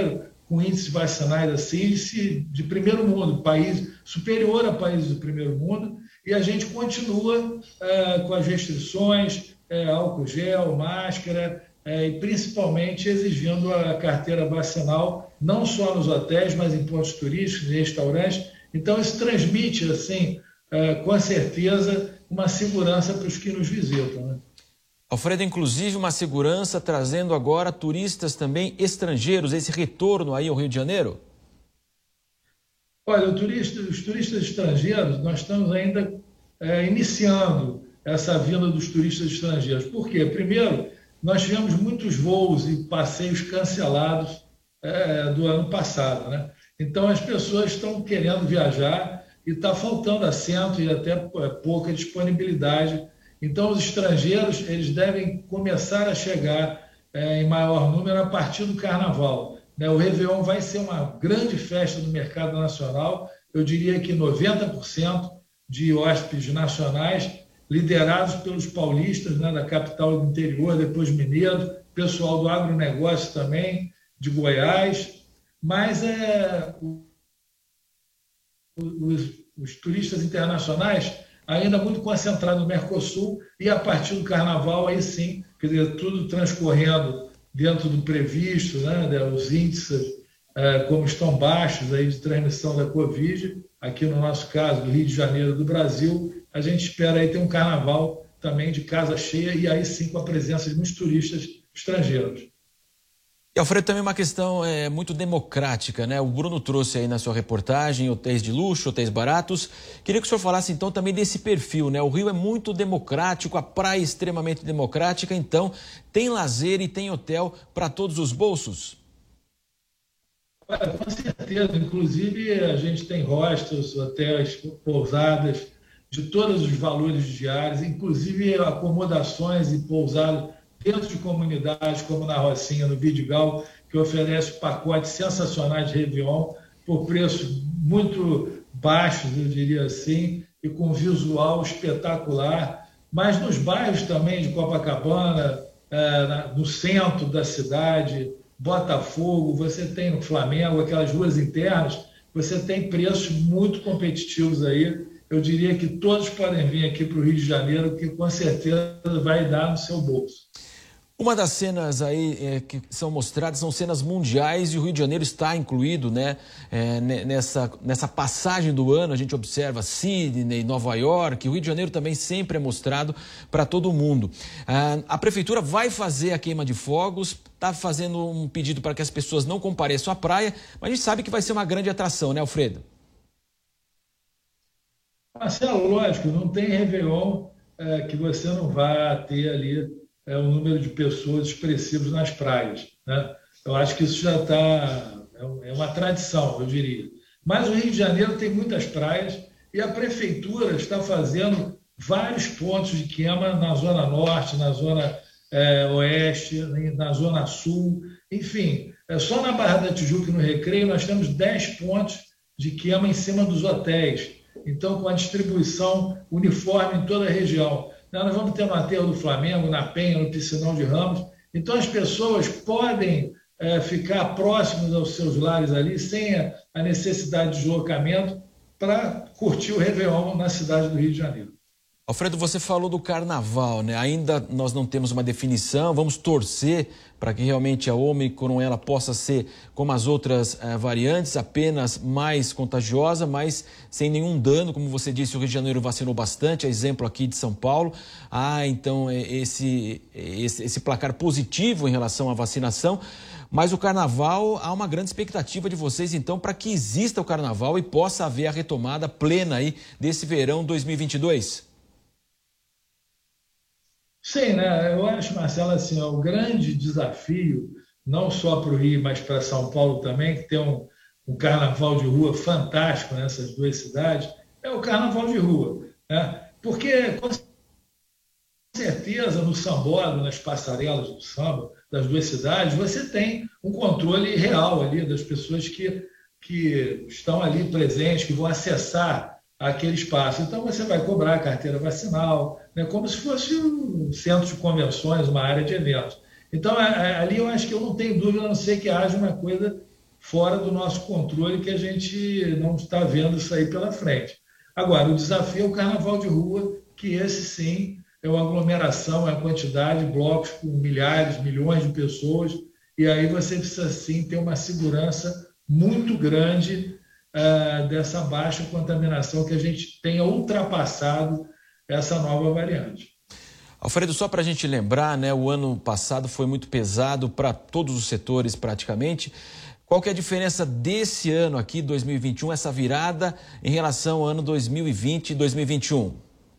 com índices vacinais assim, índice de primeiro mundo, país superior a países do primeiro mundo, e a gente continua é, com as restrições, é, álcool gel, máscara, é, e principalmente exigindo a carteira vacinal, não só nos hotéis, mas em pontos turísticos e restaurantes. Então, isso transmite, assim, é, com certeza, uma segurança para os que nos visitam, né? Alfredo, inclusive uma segurança trazendo agora turistas também estrangeiros, esse retorno aí ao Rio de Janeiro? Olha, o turista, os turistas estrangeiros, nós estamos ainda é, iniciando essa vinda dos turistas estrangeiros. Por quê? Primeiro, nós tivemos muitos voos e passeios cancelados é, do ano passado, né? Então, as pessoas estão querendo viajar e está faltando assento e até pouca disponibilidade. Então, os estrangeiros eles devem começar a chegar é, em maior número a partir do Carnaval, né? O Réveillon vai ser uma grande festa do mercado nacional. Eu diria que noventa por cento de hóspedes nacionais, liderados pelos paulistas, né, da capital do interior, depois mineiros, pessoal do agronegócio também, de Goiás. Mas é, os, os turistas internacionais ainda muito concentrado no Mercosul, e a partir do Carnaval, aí sim, quer dizer, tudo transcorrendo dentro do previsto, né, os índices eh, como estão baixos aí de transmissão da Covid, aqui no nosso caso, do Rio de Janeiro do Brasil, a gente espera aí ter um Carnaval também de casa cheia, e aí sim com a presença de muitos turistas estrangeiros. E, Alfredo, também uma questão é, muito democrática, né? O Bruno trouxe aí na sua reportagem hotéis de luxo, hotéis baratos. Queria que o senhor falasse então também desse perfil, né? O Rio é muito democrático, a praia é extremamente democrática, então tem lazer e tem hotel para todos os bolsos? Olha, com certeza, inclusive a gente tem hostels, hotéis, pousadas de todos os valores diários, inclusive acomodações e pousadas dentro de comunidades como na Rocinha, no Vidigal, que oferece pacotes sensacionais de Réveillon por preços muito baixos, eu diria assim, e com visual espetacular. Mas nos bairros também de Copacabana, é, no centro da cidade, Botafogo, você tem no Flamengo, aquelas ruas internas, você tem preços muito competitivos aí. Eu diria que todos podem vir aqui para o Rio de Janeiro, que com certeza vai dar no seu bolso. Uma das cenas aí é, que são mostradas são cenas mundiais, e o Rio de Janeiro está incluído, né, é, nessa, nessa passagem do ano. A gente observa Sydney, Nova York. O Rio de Janeiro também sempre é mostrado para todo mundo. Ah, a prefeitura vai fazer a queima de fogos, está fazendo um pedido para que as pessoas não compareçam à praia, mas a gente sabe que vai ser uma grande atração, né, Alfredo? Marcelo, lógico, não tem Réveillon é, que você não vá ter ali é, um número de pessoas expressivos nas praias, né? Eu acho que isso já está, é uma tradição, eu diria. Mas o Rio de Janeiro tem muitas praias e a prefeitura está fazendo vários pontos de queima na Zona Norte, na Zona é, Oeste, na Zona Sul, enfim. É, só na Barra da Tijuca e no Recreio nós temos dez pontos de queima em cima dos hotéis. Então, com a distribuição uniforme em toda a região. Nós vamos ter no aterro do Flamengo, na Penha, no Piscinão de Ramos. Então, as pessoas podem é, ficar próximas aos seus lares ali, sem a, a necessidade de deslocamento, para curtir o Réveillon na cidade do Rio de Janeiro. Alfredo, você falou do Carnaval, né? Ainda nós não temos uma definição, vamos torcer para que realmente a Ômicron ela possa ser, como as outras eh, variantes, apenas mais contagiosa, mas sem nenhum dano. Como você disse, o Rio de Janeiro vacinou bastante, exemplo aqui de São Paulo. Ah, então esse, esse, esse placar positivo em relação à vacinação. Mas o Carnaval, há uma grande expectativa de vocês, então, para que exista o Carnaval e possa haver a retomada plena aí desse verão dois mil e vinte e dois. Sim, né? Eu acho, Marcelo, assim, ó, o grande desafio, não só para o Rio, mas para São Paulo também, que tem um, um carnaval de rua fantástico nessas duas cidades, é o carnaval de rua, né? Porque, com certeza, no sambódromo, nas passarelas do samba das duas cidades, você tem um controle real ali das pessoas que, que estão ali presentes, que vão acessar aquele espaço. Então, você vai cobrar a carteira vacinal, né, como se fosse um centro de convenções, uma área de eventos. Então, ali eu acho que eu não tenho dúvida, a não ser que haja uma coisa fora do nosso controle, que a gente não está vendo isso aí pela frente. Agora, o desafio é o carnaval de rua, que esse sim é uma aglomeração, é a quantidade, blocos com milhares, milhões de pessoas, e aí você precisa sim ter uma segurança muito grande uh, dessa baixa contaminação, que a gente tenha ultrapassado essa nova variante. Alfredo, só para a gente lembrar, né, o ano passado foi muito pesado para todos os setores praticamente. Qual que é a diferença desse ano aqui, dois mil e vinte e um, essa virada em relação ao ano dois mil e vinte e dois mil e vinte e um?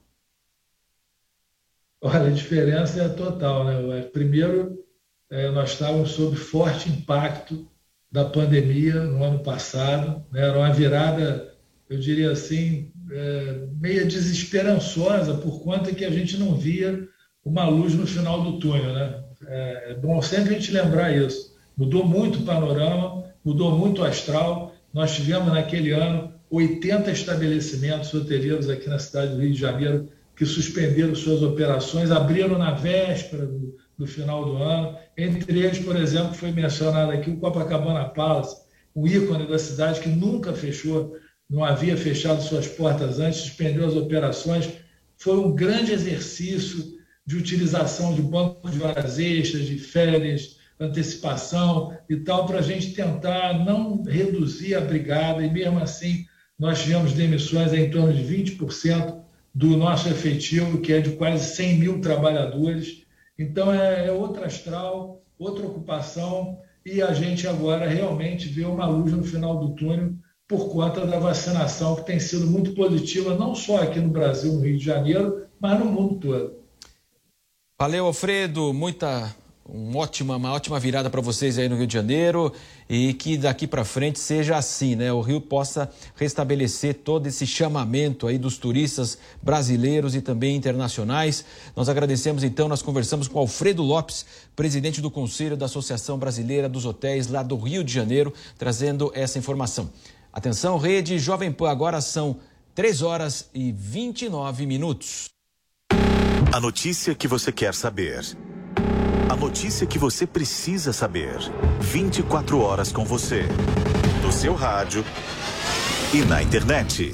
Olha, a diferença é total, né? Primeiro, é, nós estávamos sob forte impacto da pandemia no ano passado, né? Era uma virada, eu diria assim, é, meio desesperançosa, por conta que a gente não via uma luz no final do túnel, né? É, é bom sempre a gente lembrar isso. Mudou muito o panorama, mudou muito o astral. Nós tivemos naquele ano oitenta estabelecimentos hoteleiros aqui na cidade do Rio de Janeiro que suspenderam suas operações, abriram na véspera do, do final do ano. Entre eles, por exemplo, foi mencionado aqui o Copacabana Palace, um ícone da cidade que nunca fechou, não havia fechado suas portas antes, suspendeu as operações. Foi um grande exercício de utilização de banco de horas extras, de férias, antecipação e tal, para a gente tentar não reduzir a brigada, e mesmo assim nós tivemos demissões em torno de vinte por cento do nosso efetivo, que é de quase cem mil trabalhadores. Então é, é outra astral, outra ocupação, e a gente agora realmente vê uma luz no final do túnel por conta da vacinação, que tem sido muito positiva, não só aqui no Brasil, no Rio de Janeiro, mas no mundo todo. Valeu, Alfredo, muita... Um ótima, uma ótima virada para vocês aí no Rio de Janeiro, e que daqui para frente seja assim, né? O Rio possa restabelecer todo esse chamamento aí dos turistas brasileiros e também internacionais. Nós agradecemos então, nós conversamos com Alfredo Lopes, presidente do Conselho da Associação Brasileira dos Hotéis lá do Rio de Janeiro, trazendo essa informação. Atenção, Rede Jovem Pan, agora são três horas e vinte e nove minutos. A notícia que você quer saber. A notícia que você precisa saber. vinte e quatro horas com você. No seu rádio e na internet.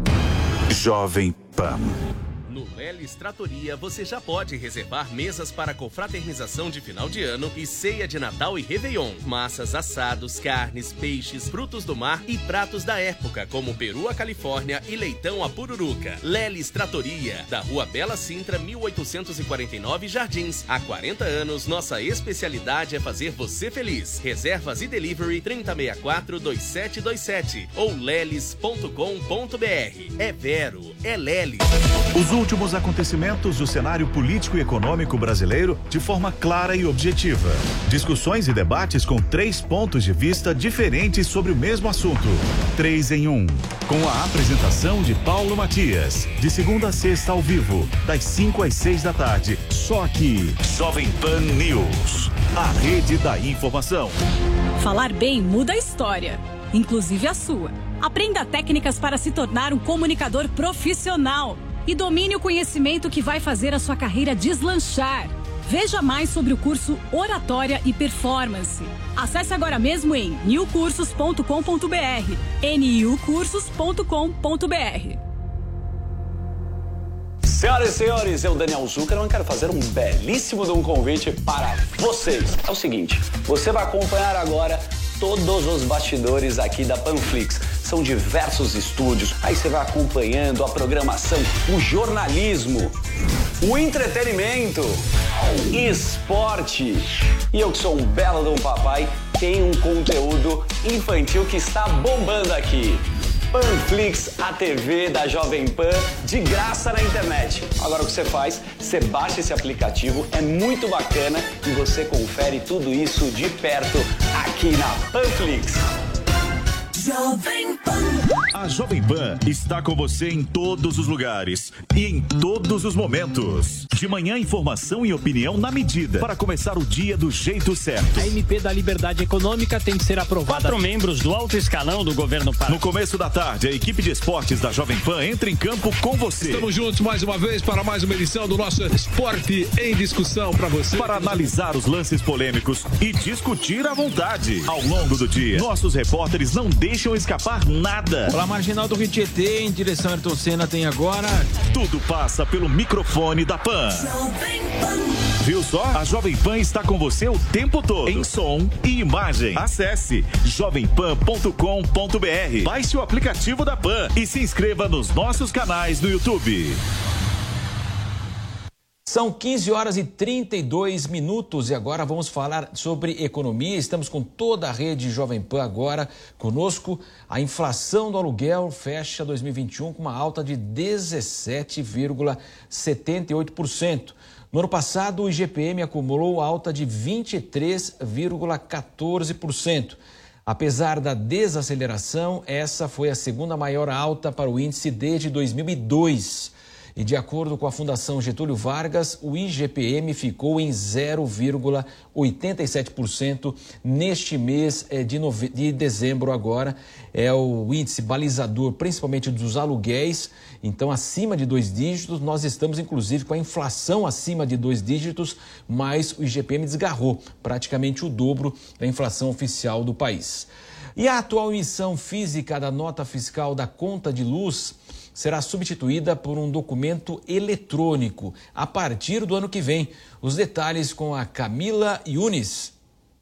Jovem Pan. No Lelis Trattoria você já pode reservar mesas para confraternização de final de ano e ceia de Natal e Réveillon. Massas, assados, carnes, peixes, frutos do mar e pratos da época, como peru à Califórnia e leitão à pururuca. Lelis Trattoria, da Rua Bela Sintra, mil oitocentos e quarenta e nove, Jardins. Há quarenta anos, nossa especialidade é fazer você feliz. Reservas e delivery trinta sessenta e quatro, vinte e sete vinte e sete ou lelis ponto com ponto br. É Vero, é Lelis. Os últimos acontecimentos do cenário político e econômico brasileiro de forma clara e objetiva. Discussões e debates com três pontos de vista diferentes sobre o mesmo assunto. Três em um. Com a apresentação de Paulo Matias. De segunda a sexta ao vivo, das cinco às seis da tarde. Só aqui, Jovem Pan News. A rede da informação. Falar bem muda a história, inclusive a sua. Aprenda técnicas para se tornar um comunicador profissional. E domine o conhecimento que vai fazer a sua carreira deslanchar. Veja mais sobre o curso Oratória e Performance. Acesse agora mesmo em new cursos ponto com ponto br. N I U cursos ponto com ponto br. Senhoras e senhores, eu, Daniel Zuckerman, quero fazer um belíssimo de um convite para vocês. É o seguinte, você vai acompanhar agora todos os bastidores aqui da Panflix. São diversos estúdios, aí você vai acompanhando a programação, o jornalismo, o entretenimento, esporte. E eu que sou um belo de um papai, tenho um conteúdo infantil que está bombando aqui. Panflix, a T V da Jovem Pan, de graça na internet. Agora o que você faz? Você baixa esse aplicativo, é muito bacana e você confere tudo isso de perto aqui na Panflix. Jovem Pan. A Jovem Pan está com você em todos os lugares e em todos os momentos. De manhã, informação e opinião na medida para começar o dia do jeito certo. A M P da Liberdade Econômica tem que ser aprovada. Quatro membros do alto escalão do governo Pará. No começo da tarde, a equipe de esportes da Jovem Pan entra em campo com você. Estamos juntos mais uma vez para mais uma edição do nosso Esporte em Discussão para você. Para analisar os lances polêmicos e discutir à vontade. Ao longo do dia, nossos repórteres não deixam escapar nada. Pela marginal do Rio Tietê, em direção a Ayrton Senna, tem agora... Tudo passa pelo microfone da Pan. Viu só? A Jovem Pan está com você o tempo todo, em som e imagem. Acesse jovem pan ponto com ponto b r. Baixe o aplicativo da Pan e se inscreva nos nossos canais no YouTube. São quinze horas e trinta e dois minutos e agora vamos falar sobre economia. Estamos com toda a rede Jovem Pan agora conosco. A inflação do aluguel fecha dois mil e vinte e um com uma alta de dezessete vírgula setenta e oito por cento. No ano passado, o I G P M acumulou alta de vinte e três vírgula quatorze por cento. Apesar da desaceleração, essa foi a segunda maior alta para o índice desde dois mil e dois. E de acordo com a Fundação Getúlio Vargas, o I G P M ficou em zero vírgula oitenta e sete por cento neste mês de, nove... de dezembro agora. É o índice balizador, principalmente dos aluguéis. Então, acima de dois dígitos, nós estamos inclusive com a inflação acima de dois dígitos, mas o I G P M desgarrou praticamente o dobro da inflação oficial do país. E a atual emissão física da nota fiscal da conta de luz será substituída por um documento eletrônico a partir do ano que vem. Os detalhes com a Camila Yunis.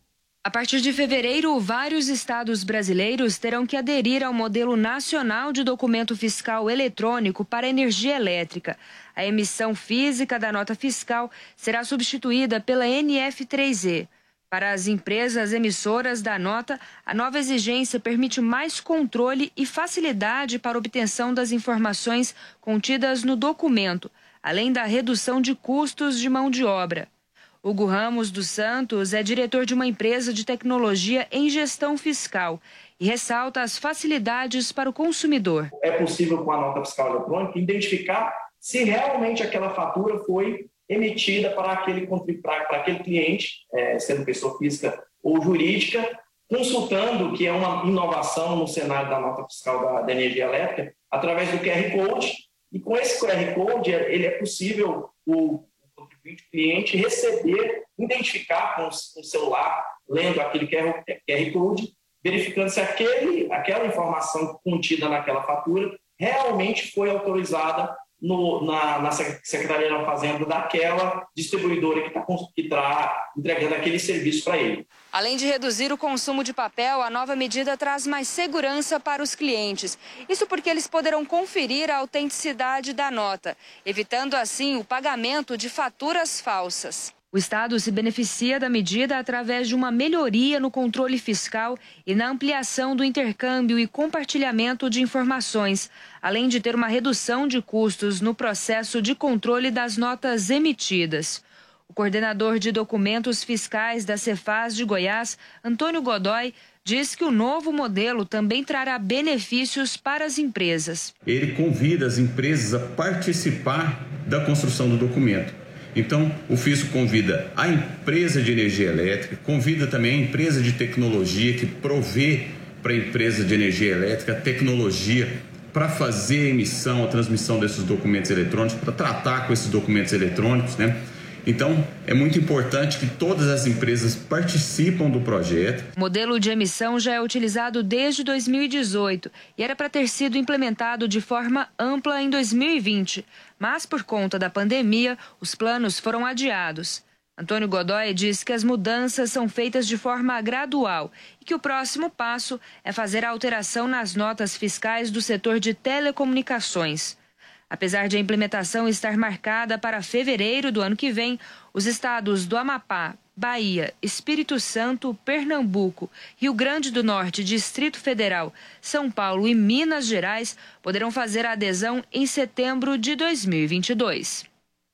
A partir de fevereiro, vários estados brasileiros terão que aderir ao modelo nacional de documento fiscal eletrônico para energia elétrica. A emissão física da nota fiscal será substituída pela N F três E. Para as empresas emissoras da nota, a nova exigência permite mais controle e facilidade para a obtenção das informações contidas no documento, além da redução de custos de mão de obra. Hugo Ramos dos Santos é diretor de uma empresa de tecnologia em gestão fiscal e ressalta as facilidades para o consumidor. É possível, com a nota fiscal eletrônica, identificar se realmente aquela fatura foi emitida para aquele, para, para aquele cliente, é, sendo pessoa física ou jurídica, consultando, que é uma inovação no cenário da nota fiscal da, da energia elétrica, através do Q R Code. E com esse Q R Code, ele é possível o, o contribuinte, o cliente, receber, identificar com o celular, lendo aquele Q R Code, verificando se aquele, aquela informação contida naquela fatura realmente foi autorizada No, na, na Secretaria da Fazenda daquela distribuidora que está que tá entregando aquele serviço para ele. Além de reduzir o consumo de papel, a nova medida traz mais segurança para os clientes. Isso porque eles poderão conferir a autenticidade da nota, evitando assim o pagamento de faturas falsas. O Estado se beneficia da medida através de uma melhoria no controle fiscal e na ampliação do intercâmbio e compartilhamento de informações, além de ter uma redução de custos no processo de controle das notas emitidas. O coordenador de documentos fiscais da Cefaz de Goiás, Antônio Godoy, diz que o novo modelo também trará benefícios para as empresas. Ele convida as empresas a participar da construção do documento. Então, o fisco convida a empresa de energia elétrica, convida também a empresa de tecnologia que provê para a empresa de energia elétrica tecnologia para fazer a emissão, a transmissão desses documentos eletrônicos, para tratar com esses documentos eletrônicos, né? Então, é muito importante que todas as empresas participam do projeto. O modelo de emissão já é utilizado desde dois mil e dezoito e era para ter sido implementado de forma ampla em dois mil e vinte. Mas, por conta da pandemia, os planos foram adiados. Antônio Godoy diz que as mudanças são feitas de forma gradual e que o próximo passo é fazer a alteração nas notas fiscais do setor de telecomunicações. Apesar de a implementação estar marcada para fevereiro do ano que vem, os estados do Amapá, Bahia, Espírito Santo, Pernambuco, Rio Grande do Norte, Distrito Federal, São Paulo e Minas Gerais poderão fazer a adesão em setembro de dois mil e vinte e dois.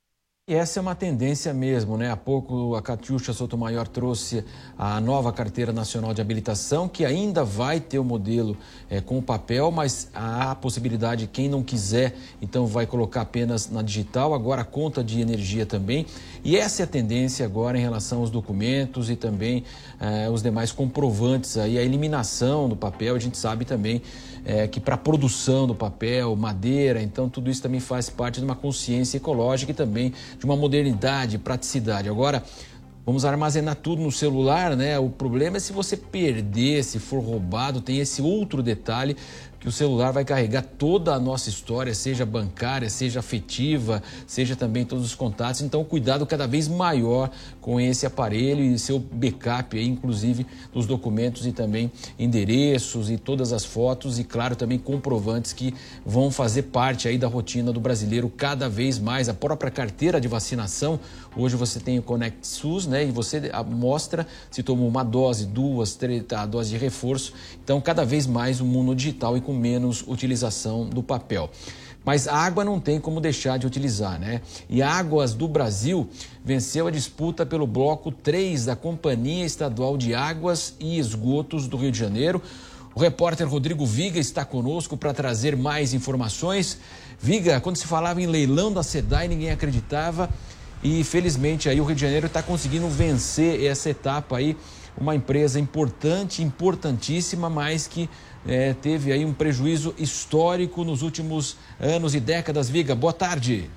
E essa é uma tendência mesmo, né? Há pouco a Catiúcia Sotomayor trouxe a nova Carteira Nacional de Habilitação, que ainda vai ter o modelo é, com o papel, mas há a possibilidade, quem não quiser, então vai colocar apenas na digital, agora a conta de energia também. E essa é a tendência agora em relação aos documentos e também é, os demais comprovantes, aí, a eliminação do papel. A gente sabe também é, que para a produção do papel, madeira, então tudo isso também faz parte de uma consciência ecológica e também de uma modernidade, praticidade. Agora, vamos armazenar tudo no celular, né? O problema é se você perder, se for roubado, tem esse outro detalhe, que o celular vai carregar toda a nossa história, seja bancária, seja afetiva, seja também todos os contatos. Então, cuidado cada vez maior com esse aparelho e seu backup, aí, inclusive dos documentos e também endereços e todas as fotos e, claro, também comprovantes que vão fazer parte aí da rotina do brasileiro cada vez mais. A própria carteira de vacinação, hoje você tem o Conect SUS, né? E você mostra se tomou uma dose, duas, três, a dose de reforço. Então, cada vez mais o mundo digital e com menos utilização do papel. Mas a água não tem como deixar de utilizar, né? E a Águas do Brasil venceu a disputa pelo bloco três da Companhia Estadual de Águas e Esgotos do Rio de Janeiro. O repórter Rodrigo Viga está conosco para trazer mais informações. Viga, quando se falava em leilão da SEDAI, ninguém acreditava e felizmente aí o Rio de Janeiro está conseguindo vencer essa etapa aí. Uma empresa importante, importantíssima, mas que é, teve aí um prejuízo histórico nos últimos anos e décadas. Viga, boa tarde.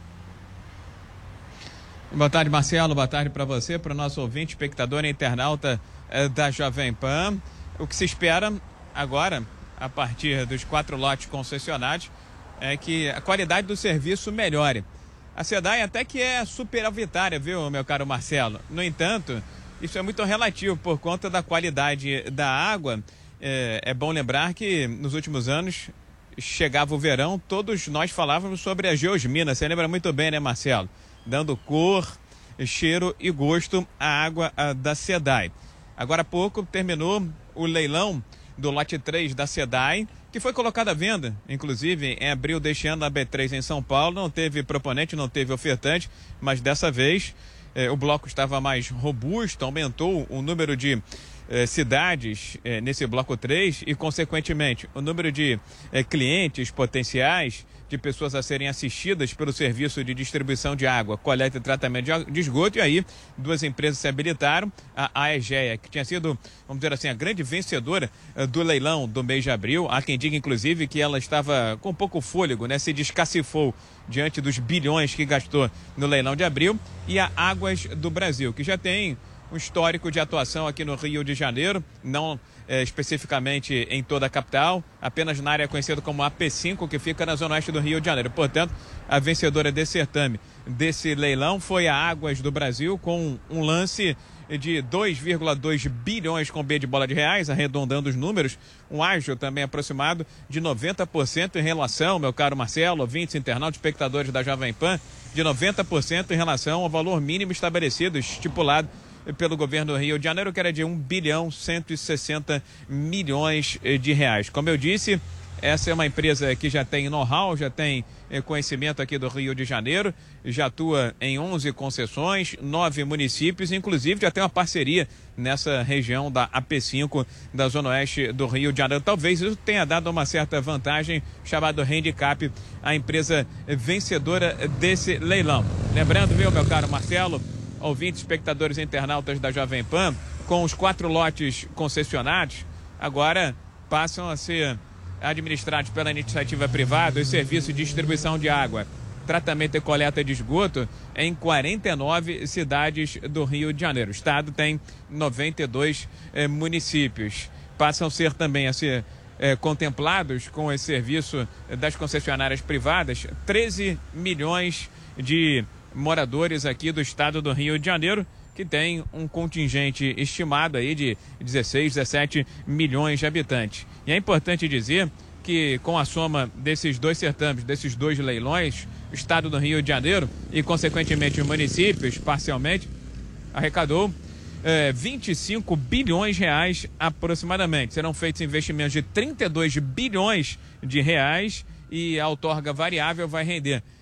Boa tarde, Marcelo. Boa tarde para você, para o nosso ouvinte, espectador e internauta é, da Jovem Pan. O que se espera agora, a partir dos quatro lotes concessionados, é que a qualidade do serviço melhore. A SEDAI até que é superavitária, viu, meu caro Marcelo? No entanto, isso é muito relativo por conta da qualidade da água. É, é bom lembrar que nos últimos anos chegava o verão, todos nós falávamos sobre a geosmina. Você lembra muito bem, né, Marcelo? Dando cor, cheiro e gosto à água a, da SEDAI. Agora há pouco terminou o leilão do lote três da SEDAI, que foi colocado à venda, inclusive em abril deste ano na B três em São Paulo. Não teve proponente, não teve ofertante, mas dessa vez eh, o bloco estava mais robusto, aumentou o número de eh, cidades eh, nesse bloco três e, consequentemente, o número de eh, clientes potenciais, de pessoas a serem assistidas pelo serviço de distribuição de água, coleta e tratamento de esgoto. E aí, duas empresas se habilitaram. A AEGEA, que tinha sido, vamos dizer assim, a grande vencedora uh, do leilão do mês de abril. Há quem diga, inclusive, que ela estava com pouco fôlego, né? Se descacifou diante dos bilhões que gastou no leilão de abril. E a Águas do Brasil, que já tem um histórico de atuação aqui no Rio de Janeiro, não é, especificamente em toda a capital, apenas na área conhecida como A P cinco, que fica na zona oeste do Rio de Janeiro. Portanto, a vencedora desse certame, desse leilão, foi a Águas do Brasil, com um lance de dois vírgula dois bilhões com B de bola de reais, arredondando os números, um ágio também aproximado de noventa por cento em relação, meu caro Marcelo, ouvintes, internautas, espectadores da Jovem Pan, de noventa por cento em relação ao valor mínimo estabelecido, estipulado pelo governo do Rio de Janeiro, que era de um bilhão cento e sessenta milhões de reais. Como eu disse, essa é uma empresa que já tem know-how, já tem conhecimento aqui do Rio de Janeiro, já atua em onze concessões, nove municípios, inclusive já tem uma parceria nessa região da A P cinco da zona oeste do Rio de Janeiro. Talvez isso tenha dado uma certa vantagem, chamado handicap, à empresa vencedora desse leilão. Lembrando, viu, meu caro Marcelo, ouvintes, espectadores e internautas da Jovem Pan, com os quatro lotes concessionados, agora passam a ser administrados pela iniciativa privada os serviços de distribuição de água, tratamento e coleta de esgoto em quarenta e nove cidades do Rio de Janeiro. O estado tem noventa e dois eh, municípios. Passam a ser também a ser eh, contemplados com esse serviço das concessionárias privadas treze milhões de moradores aqui do estado do Rio de Janeiro, que tem um contingente estimado aí de dezesseis, dezessete milhões de habitantes. E é importante dizer que, com a soma desses dois certames, desses dois leilões, o estado do Rio de Janeiro e, consequentemente, os municípios, parcialmente, arrecadou eh, vinte e cinco bilhões de reais aproximadamente. Serão feitos investimentos de trinta e dois bilhões de reais e a outorga variável vai render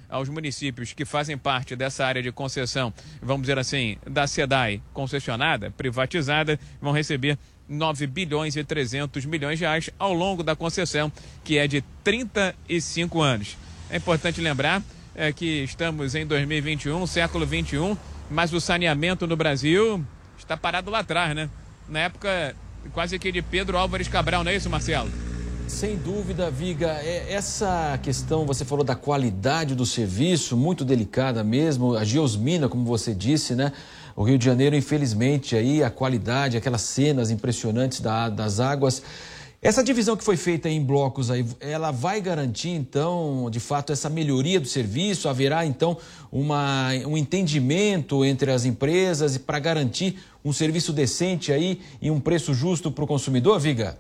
aos municípios que fazem parte dessa área de concessão, vamos dizer assim, da SEDAI concessionada, privatizada, vão receber nove bilhões e trezentos milhões de reais ao longo da concessão, que é de trinta e cinco anos. É importante lembrar é, que estamos em dois mil e vinte e um, século vinte e um, mas o saneamento no Brasil está parado lá atrás, né? Na época quase que de Pedro Álvares Cabral, não é isso, Marcelo? Sem dúvida, Viga, essa questão, você falou da qualidade do serviço, muito delicada mesmo, a geosmina, como você disse, né? O Rio de Janeiro, infelizmente, aí a qualidade, aquelas cenas impressionantes da, das águas. Essa divisão que foi feita em blocos aí, ela vai garantir, então, de fato, essa melhoria do serviço? Haverá, então, uma, um entendimento entre as empresas para garantir um serviço decente aí e um preço justo para o consumidor, Viga?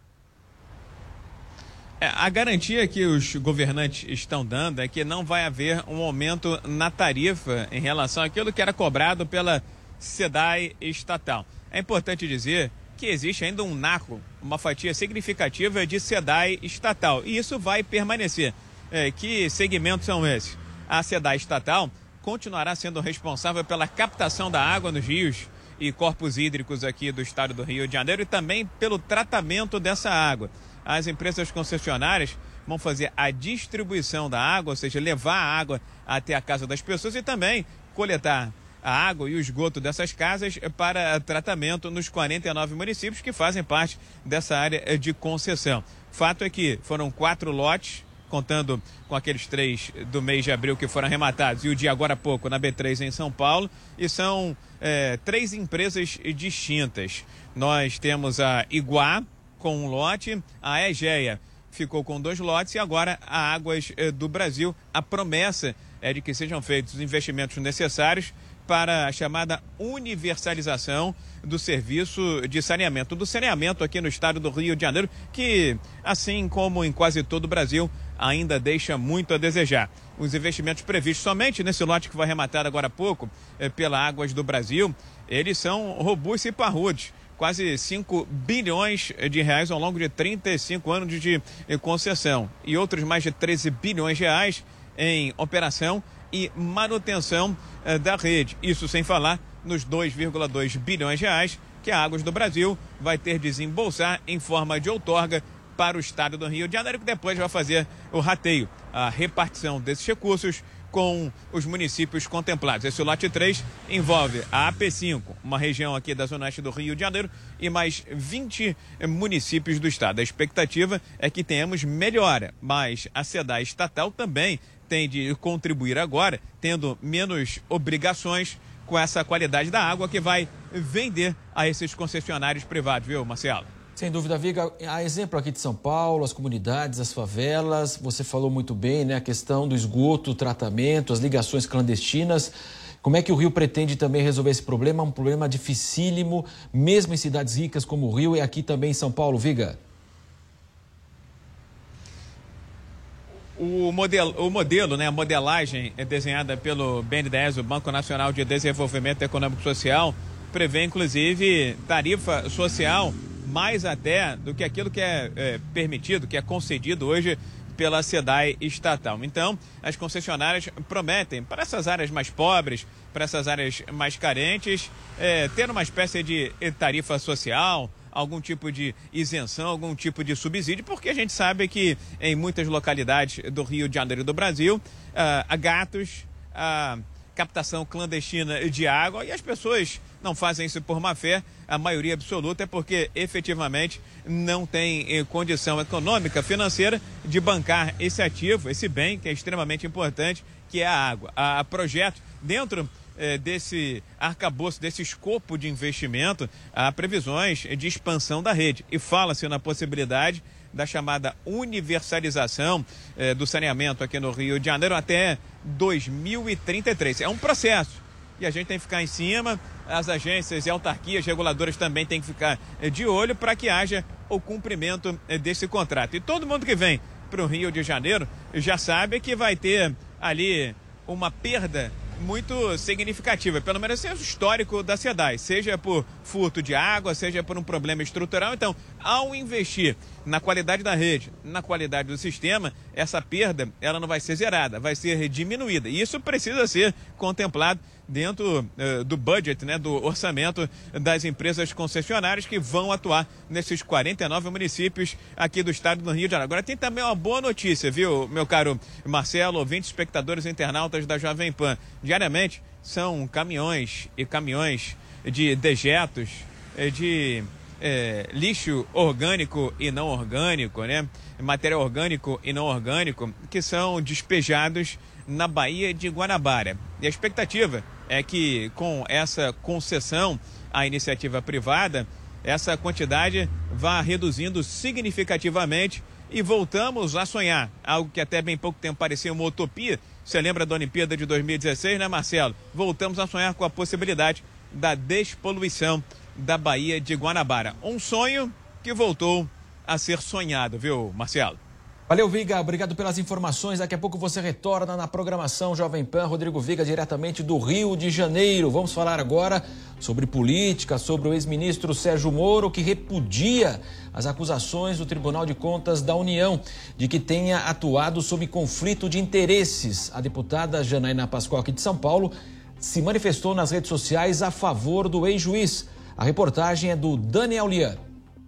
É, a garantia que os governantes estão dando é que não vai haver um aumento na tarifa em relação àquilo que era cobrado pela SEDAI estatal. É importante dizer que existe ainda um naco, uma fatia significativa de SEDAI estatal, e isso vai permanecer. É, que segmentos são esses? A SEDAI estatal continuará sendo responsável pela captação da água nos rios e corpos hídricos aqui do estado do Rio de Janeiro e também pelo tratamento dessa água. As empresas concessionárias vão fazer a distribuição da água, ou seja, levar a água até a casa das pessoas e também coletar a água e o esgoto dessas casas para tratamento nos quarenta e nove municípios que fazem parte dessa área de concessão. Fato é que foram quatro lotes, contando com aqueles três do mês de abril que foram arrematados e o de agora há pouco na B três em São Paulo, e são é, três empresas distintas. Nós temos a Iguá com um lote, a Egea ficou com dois lotes e agora a Águas do Brasil. A promessa é de que sejam feitos os investimentos necessários para a chamada universalização do serviço de saneamento, do saneamento aqui no estado do Rio de Janeiro, que, assim como em quase todo o Brasil, ainda deixa muito a desejar. Os investimentos previstos somente nesse lote que foi arrematado agora há pouco eh, pela Águas do Brasil, eles são robustos e parrudos. Quase cinco bilhões de reais ao longo de trinta e cinco anos de concessão e outros mais de treze bilhões de reais em operação e manutenção eh, da rede. Isso sem falar nos dois vírgula dois bilhões de reais que a Águas do Brasil vai ter de desembolsar em forma de outorga para o estado do Rio de Janeiro, que depois vai fazer o rateio, a repartição desses recursos com os municípios contemplados. Esse lote três envolve a A P cinco, uma região aqui da zona oeste do Rio de Janeiro, e mais vinte municípios do estado. A expectativa é que tenhamos melhora, mas a SEDAI estatal também tem de contribuir agora, tendo menos obrigações com essa qualidade da água que vai vender a esses concessionários privados, viu, Marcelo? Sem dúvida, Viga. A exemplo aqui de São Paulo, as comunidades, as favelas, você falou muito bem, né? A questão do esgoto, o tratamento, as ligações clandestinas. Como é que o Rio pretende também resolver esse problema? Um problema dificílimo, mesmo em cidades ricas como o Rio e aqui também em São Paulo, Viga. O modelo, o modelo, né, a modelagem é desenhada pelo B N D E S, o Banco Nacional de Desenvolvimento Econômico e Social, prevê inclusive tarifa social mais até do que aquilo que é, é permitido, que é concedido hoje pela SEDAI estatal. Então, as concessionárias prometem para essas áreas mais pobres, para essas áreas mais carentes, é, ter uma espécie de tarifa social, algum tipo de isenção, algum tipo de subsídio, porque a gente sabe que em muitas localidades do Rio de Janeiro e do Brasil, ah, há gatos, há captação clandestina de água e as pessoas não fazem isso por má fé, a maioria absoluta é porque efetivamente não tem eh, condição econômica, financeira de bancar esse ativo, esse bem que é extremamente importante, que é a água. Há projeto dentro eh, desse arcabouço, desse escopo de investimento, há previsões de expansão da rede e fala-se na possibilidade da chamada universalização eh, do saneamento aqui no Rio de Janeiro até dois mil e trinta e três. É um processo e a gente tem que ficar em cima, as agências e autarquias reguladoras também têm que ficar eh, de olho para que haja o cumprimento eh, desse contrato. E todo mundo que vem para o Rio de Janeiro já sabe que vai ter ali uma perda muito significativa, pelo menos esse é o histórico da SEDAI, seja por furto de água, seja por um problema estrutural. Então, ao investir na qualidade da rede, na qualidade do sistema, essa perda ela não vai ser zerada, vai ser diminuída. E isso precisa ser contemplado dentro uh, do budget, né, do orçamento das empresas concessionárias que vão atuar nesses quarenta e nove municípios aqui do estado do Rio de Janeiro. Agora tem também uma boa notícia, viu, meu caro Marcelo, ouvintes, espectadores e internautas da Jovem Pan. Diariamente são caminhões e caminhões de dejetos, de é, lixo orgânico e não orgânico, né, material orgânico e não orgânico, que são despejados na Baía de Guanabara. E a expectativa é que com essa concessão à iniciativa privada, essa quantidade vá reduzindo significativamente e voltamos a sonhar, algo que até bem pouco tempo parecia uma utopia. Você lembra da Olimpíada de dois mil e dezesseis, né, Marcelo? Voltamos a sonhar com a possibilidade da despoluição da Baía de Guanabara. Um sonho que voltou a ser sonhado, viu, Marcelo? Valeu, Viga. Obrigado pelas informações. Daqui a pouco você retorna na programação Jovem Pan. Rodrigo Viga, diretamente do Rio de Janeiro. Vamos falar agora sobre política, sobre o ex-ministro Sérgio Moro, que repudia as acusações do Tribunal de Contas da União de que tenha atuado sob conflito de interesses. A deputada Janaína Pascoal, aqui de São Paulo, se manifestou nas redes sociais a favor do ex-juiz. A reportagem é do Daniel Lian.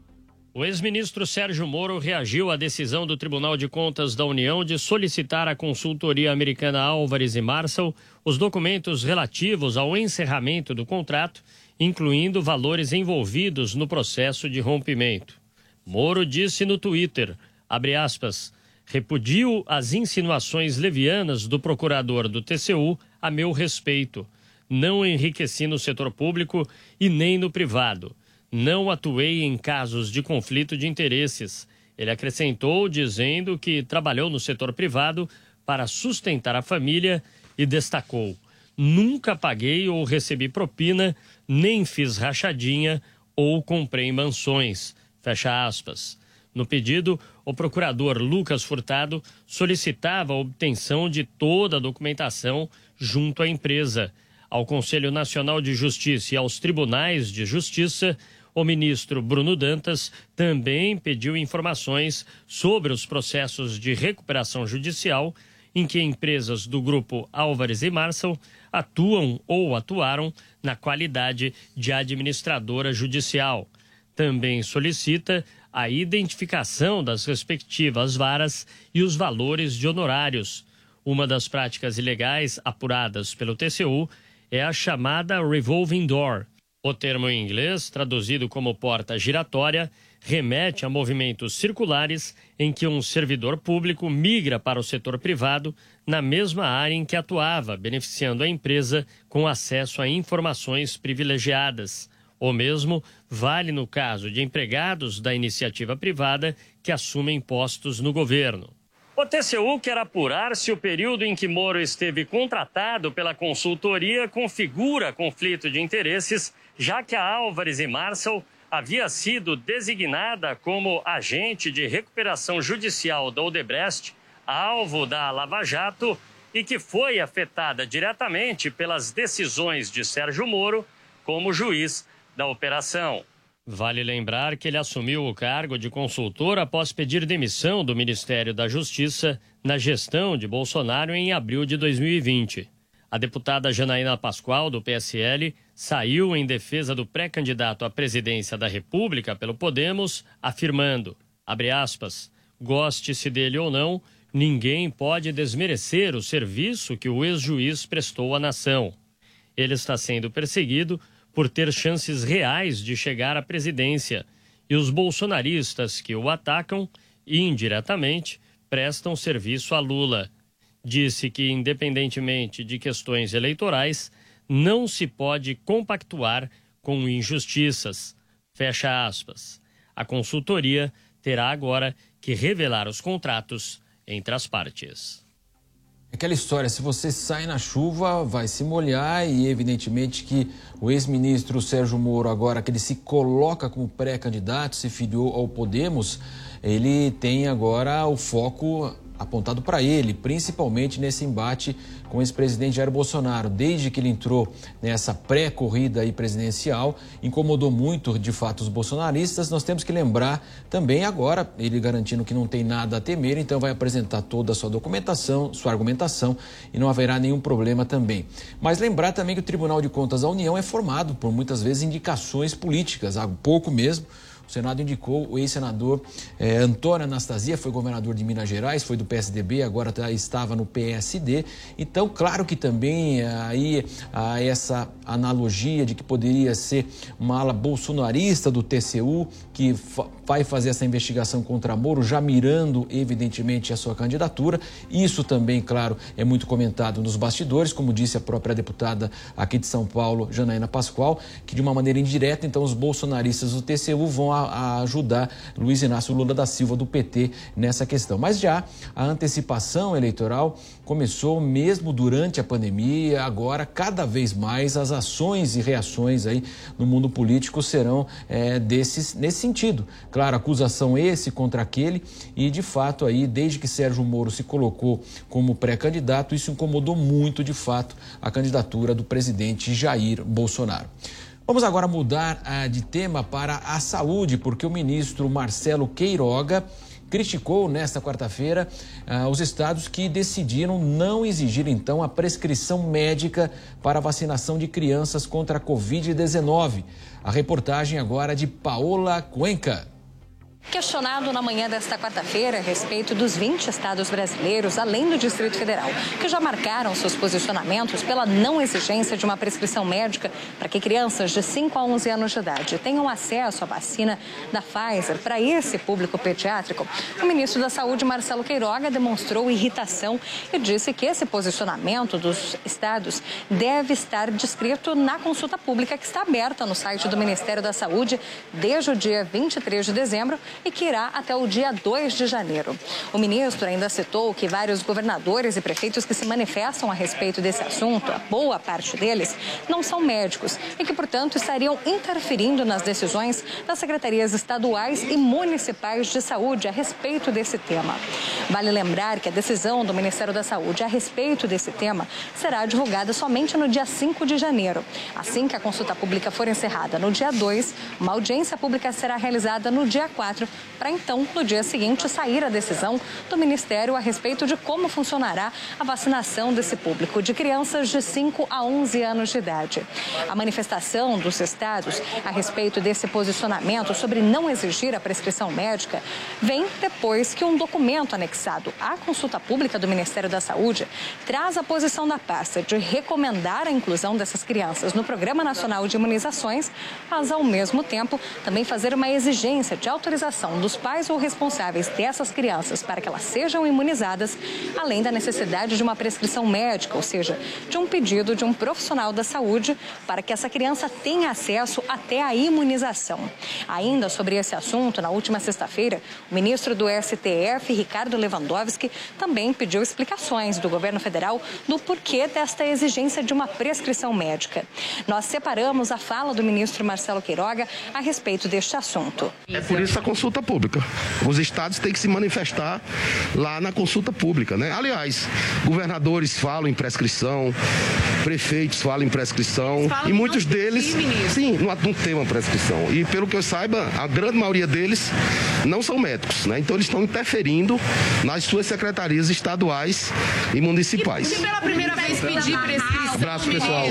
O ex-ministro Sérgio Moro reagiu à decisão do Tribunal de Contas da União de solicitar à consultoria americana Álvares e Marçal os documentos relativos ao encerramento do contrato, incluindo valores envolvidos no processo de rompimento. Moro disse no Twitter, abre aspas, repudio as insinuações levianas do procurador do T C U a meu respeito. Não enriqueci no setor público e nem no privado. Não atuei em casos de conflito de interesses. Ele acrescentou dizendo que trabalhou no setor privado para sustentar a família e destacou: nunca paguei ou recebi propina, nem fiz rachadinha ou comprei mansões. Fecha aspas. No pedido, o procurador Lucas Furtado solicitava a obtenção de toda a documentação junto à empresa. Ao Conselho Nacional de Justiça e aos tribunais de justiça, o ministro Bruno Dantas também pediu informações sobre os processos de recuperação judicial em que empresas do grupo Álvares e Marçal atuam ou atuaram na qualidade de administradora judicial. Também solicita a identificação das respectivas varas e os valores de honorários. Uma das práticas ilegais apuradas pelo T C U é a chamada revolving door. O termo em inglês, traduzido como porta giratória, remete a movimentos circulares em que um servidor público migra para o setor privado na mesma área em que atuava, beneficiando a empresa com acesso a informações privilegiadas. O mesmo vale no caso de empregados da iniciativa privada que assumem postos no governo. O T C U quer apurar se o período em que Moro esteve contratado pela consultoria configura conflito de interesses, já que a Álvares e Marçal havia sido designada como agente de recuperação judicial da Odebrecht, alvo da Lava Jato, e que foi afetada diretamente pelas decisões de Sérgio Moro como juiz da operação. Vale lembrar que ele assumiu o cargo de consultor após pedir demissão do Ministério da Justiça na gestão de Bolsonaro em abril de dois mil e vinte. A deputada Janaína Pascoal, do P S L, saiu em defesa do pré-candidato à presidência da República pelo Podemos, afirmando, abre aspas, goste-se dele ou não, ninguém pode desmerecer o serviço que o ex-juiz prestou à nação. Ele está sendo perseguido por ter chances reais de chegar à presidência, e os bolsonaristas que o atacam, indiretamente, prestam serviço a Lula. Disse que, independentemente de questões eleitorais, não se pode compactuar com injustiças. Fecha aspas. A consultoria terá agora que revelar os contratos entre as partes. Aquela história, se você sai na chuva, vai se molhar, e evidentemente que o ex-ministro Sérgio Moro, agora que ele se coloca como pré-candidato, se filiou ao Podemos, ele tem agora o foco apontado para ele, principalmente nesse embate com o ex-presidente Jair Bolsonaro. Desde que ele entrou nessa pré-corrida aí presidencial, incomodou muito, de fato, os bolsonaristas. Nós temos que lembrar também agora, ele garantindo que não tem nada a temer, então vai apresentar toda a sua documentação, sua argumentação, e não haverá nenhum problema também. Mas lembrar também que o Tribunal de Contas da União é formado por, muitas vezes, indicações políticas. Há pouco mesmo, o Senado indicou o ex-senador eh, Antônio Anastasia, foi governador de Minas Gerais, foi do P S D B, agora tá, estava no P S D. Então, claro que também aí há essa analogia de que poderia ser uma ala bolsonarista do T C U, que fa- vai fazer essa investigação contra Moro, já mirando, evidentemente, a sua candidatura. Isso também, claro, é muito comentado nos bastidores, como disse a própria deputada aqui de São Paulo, Janaína Pascoal, que de uma maneira indireta, então, os bolsonaristas do T C U vão a, a ajudar Luiz Inácio Lula da Silva, do P T, nessa questão. Mas já a antecipação eleitoral começou mesmo durante a pandemia. Agora, cada vez mais, as ações e reações aí no mundo político serão é, desses, nesse sentido. Claro, acusação esse contra aquele, e de fato aí, desde que Sérgio Moro se colocou como pré-candidato, isso incomodou muito, de fato, a candidatura do presidente Jair Bolsonaro. Vamos agora mudar uh, de tema para a saúde, porque o ministro Marcelo Queiroga criticou nesta quarta-feira uh, os estados que decidiram não exigir, então, a prescrição médica para a vacinação de crianças contra a covid dezenove. A reportagem agora de Paola Cuenca. Questionado na manhã desta quarta-feira a respeito dos vinte estados brasileiros, além do Distrito Federal, que já marcaram seus posicionamentos pela não exigência de uma prescrição médica para que crianças de cinco a onze anos de idade tenham acesso à vacina da Pfizer para esse público pediátrico, o ministro da Saúde, Marcelo Queiroga, demonstrou irritação e disse que esse posicionamento dos estados deve estar descrito na consulta pública que está aberta no site do Ministério da Saúde desde o dia vinte e três de dezembro e que irá até o dia dois de janeiro. O ministro ainda citou que vários governadores e prefeitos que se manifestam a respeito desse assunto, a boa parte deles, não são médicos e que, portanto, estariam interferindo nas decisões das secretarias estaduais e municipais de saúde a respeito desse tema. Vale lembrar que a decisão do Ministério da Saúde a respeito desse tema será divulgada somente no dia cinco de janeiro. Assim que a consulta pública for encerrada no dia dois, uma audiência pública será realizada no dia quatro, para então, no dia seguinte, sair a decisão do Ministério a respeito de como funcionará a vacinação desse público de crianças de cinco a onze anos de idade. A manifestação dos estados a respeito desse posicionamento sobre não exigir a prescrição médica vem depois que um documento anexado à consulta pública do Ministério da Saúde traz a posição da pasta de recomendar a inclusão dessas crianças no Programa Nacional de Imunizações, mas, ao mesmo tempo, também fazer uma exigência de autorização dos pais ou responsáveis dessas crianças para que elas sejam imunizadas, além da necessidade de uma prescrição médica, ou seja, de um pedido de um profissional da saúde para que essa criança tenha acesso até a imunização. Ainda sobre esse assunto, na última sexta-feira, o ministro do S T F, Ricardo Lewandowski, também pediu explicações do governo federal do porquê desta exigência de uma prescrição médica. Nós separamos a fala do ministro Marcelo Queiroga a respeito deste assunto. É por isso a consulta pública. Os estados têm que se manifestar lá na consulta pública, né? Aliás, governadores falam em prescrição, prefeitos falam em prescrição e muitos deles, sim, não, não tem uma prescrição. E pelo que eu saiba, a grande maioria deles não são médicos, né? Então eles estão interferindo nas suas secretarias estaduais e municipais. E pela primeira vez pedir prescrição, abraço, pessoal.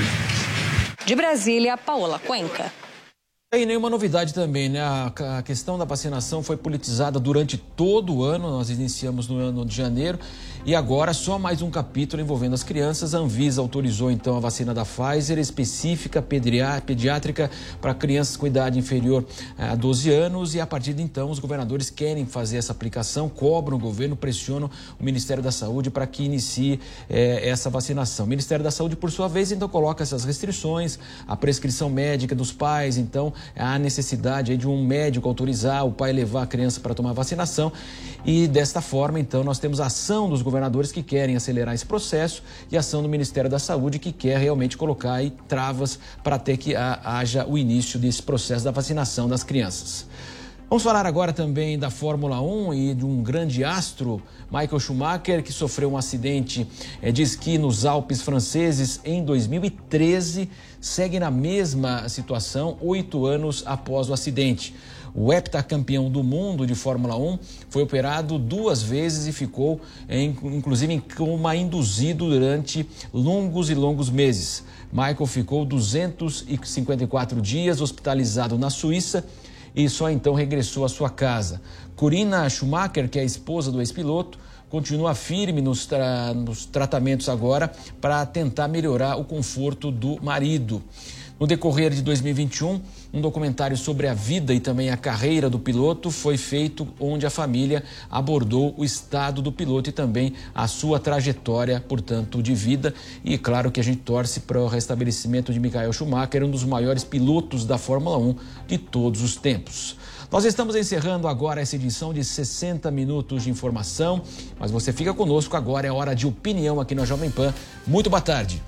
De Brasília, Paola Cuenca. E nenhuma novidade também, né? A questão da vacinação foi politizada durante todo o ano, nós iniciamos no ano de janeiro e agora só mais um capítulo envolvendo as crianças. A Anvisa autorizou então a vacina da Pfizer específica pediátrica para crianças com idade inferior a doze anos e a partir de então os governadores querem fazer essa aplicação, cobram o governo, pressionam o Ministério da Saúde para que inicie eh, essa vacinação. O Ministério da Saúde, por sua vez, então coloca essas restrições, a prescrição médica dos pais, então há necessidade aí de um médico autorizar o pai levar a criança para tomar vacinação e desta forma então nós temos a ação dos governadores que querem acelerar esse processo e a ação do Ministério da Saúde que quer realmente colocar aí travas para até que haja o início desse processo da vacinação das crianças. Vamos falar agora também da Fórmula um e de um grande astro, Michael Schumacher, que sofreu um acidente de esqui nos Alpes franceses em dois mil e treze, segue na mesma situação oito anos após o acidente. O heptacampeão do mundo de Fórmula um foi operado duas vezes e ficou, em, inclusive, em coma induzido durante longos e longos meses. Michael ficou duzentos e cinquenta e quatro dias hospitalizado na Suíça e só então regressou à sua casa. Corinna Schumacher, que é a esposa do ex-piloto, continua firme nos, tra- nos tratamentos agora para tentar melhorar o conforto do marido. No decorrer de dois mil e vinte e um, um documentário sobre a vida e também a carreira do piloto foi feito, onde a família abordou o estado do piloto e também a sua trajetória, portanto, de vida. E claro que a gente torce para o restabelecimento de Michael Schumacher, um dos maiores pilotos da Fórmula um de todos os tempos. Nós estamos encerrando agora essa edição de sessenta minutos de informação, mas você fica conosco agora, é hora de opinião aqui na Jovem Pan. Muito boa tarde.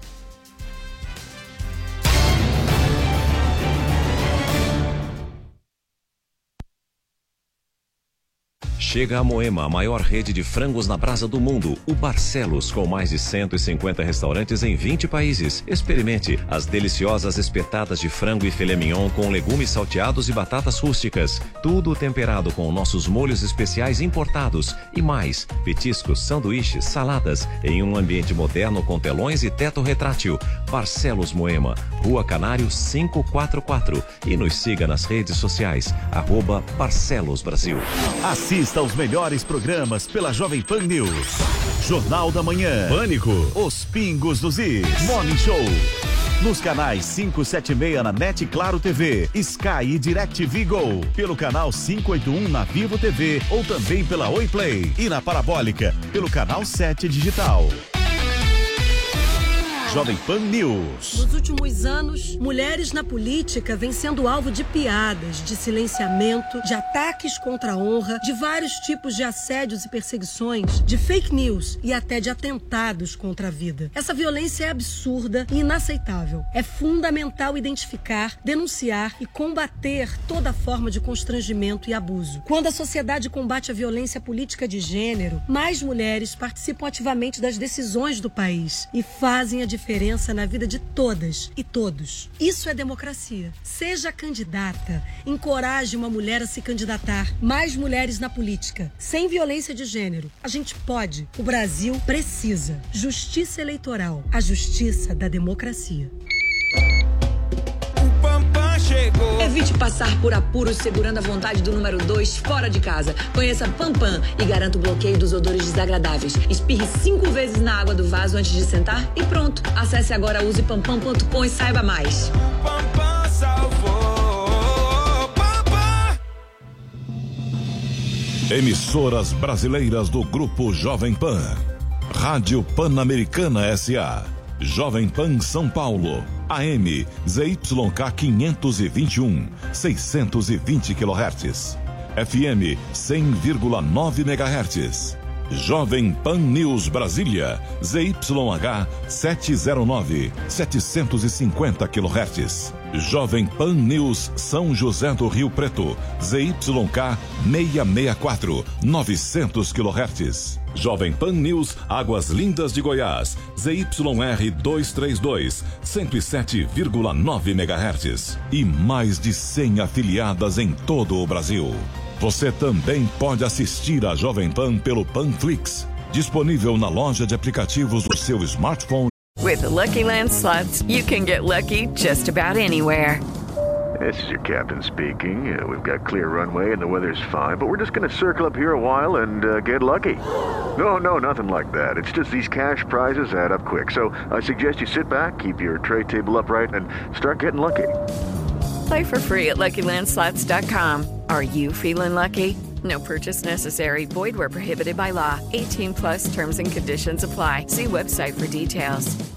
Chega a Moema, a maior rede de frangos na brasa do mundo, o Barcelos, com mais de cento e cinquenta restaurantes em vinte países. Experimente as deliciosas espetadas de frango e filé mignon com legumes salteados e batatas rústicas. Tudo temperado com nossos molhos especiais importados. E mais, petiscos, sanduíches, saladas, em um ambiente moderno com telões e teto retrátil. Barcelos Moema, Rua Canário quinhentos e quarenta e quatro. E nos siga nas redes sociais, arroba Barcelos Brasil. Assista aos melhores programas pela Jovem Pan News. Jornal da Manhã. Pânico. Os Pingos dos Is. Morning Show. Nos canais cinco sete seis na NET Claro T V, Sky e DirecTV Go. Pelo canal quinhentos e oitenta e um na Vivo T V ou também pela Oi Play. E na Parabólica, pelo canal sete Digital. Jovem Pan News. Nos últimos anos, mulheres na política vêm sendo alvo de piadas, de silenciamento, de ataques contra a honra, de vários tipos de assédios e perseguições, de fake news e até de atentados contra a vida. Essa violência é absurda e inaceitável. É fundamental identificar, denunciar e combater toda forma de constrangimento e abuso. Quando a sociedade combate a violência política de gênero, mais mulheres participam ativamente das decisões do país e fazem a diferença diferença na vida de todas e todos. Isso é democracia. Seja candidata, encoraje uma mulher a se candidatar. Mais mulheres na política, sem violência de gênero. A gente pode. O Brasil precisa. Justiça eleitoral, a justiça da democracia. Chegou. Evite passar por apuros segurando a vontade do número dois fora de casa. Conheça Pampam e garanta o bloqueio dos odores desagradáveis. Espirre cinco vezes na água do vaso antes de sentar e pronto. Acesse agora use pampam ponto com e saiba mais. Pampam salvou. Pampam. Emissoras brasileiras do Grupo Jovem Pan. Rádio Pan-Americana S A Jovem Pan São Paulo, A M Z Y K quinhentos e vinte e um, seiscentos e vinte quilohertz, F M cem vírgula nove megahertz. Jovem Pan News Brasília, Z Y H setecentos e nove, setecentos e cinquenta quilohertz. Jovem Pan News São José do Rio Preto, Z Y K seiscentos e sessenta e quatro, novecentos quilohertz. Jovem Pan News Águas Lindas de Goiás, Z Y R duzentos e trinta e dois, cento e sete vírgula nove megahertz. E mais de cem afiliadas em todo o Brasil. Você também pode assistir a Jovem Pan pelo Panflix, disponível na loja de aplicativos do seu smartphone. With the Lucky Land Slots, you can get lucky just about anywhere. This is your captain speaking. Uh, we've got clear runway and the weather's fine, but we're just going to circle up here a while and uh, get lucky. No, no, nothing like that. It's just these cash prizes add up quick. So I suggest you sit back, keep your tray table upright, and start getting lucky. Play for free at Lucky Land Slots dot com. Are you feeling lucky? No purchase necessary. Void where prohibited by law. eighteen plus terms and conditions apply. See website for details.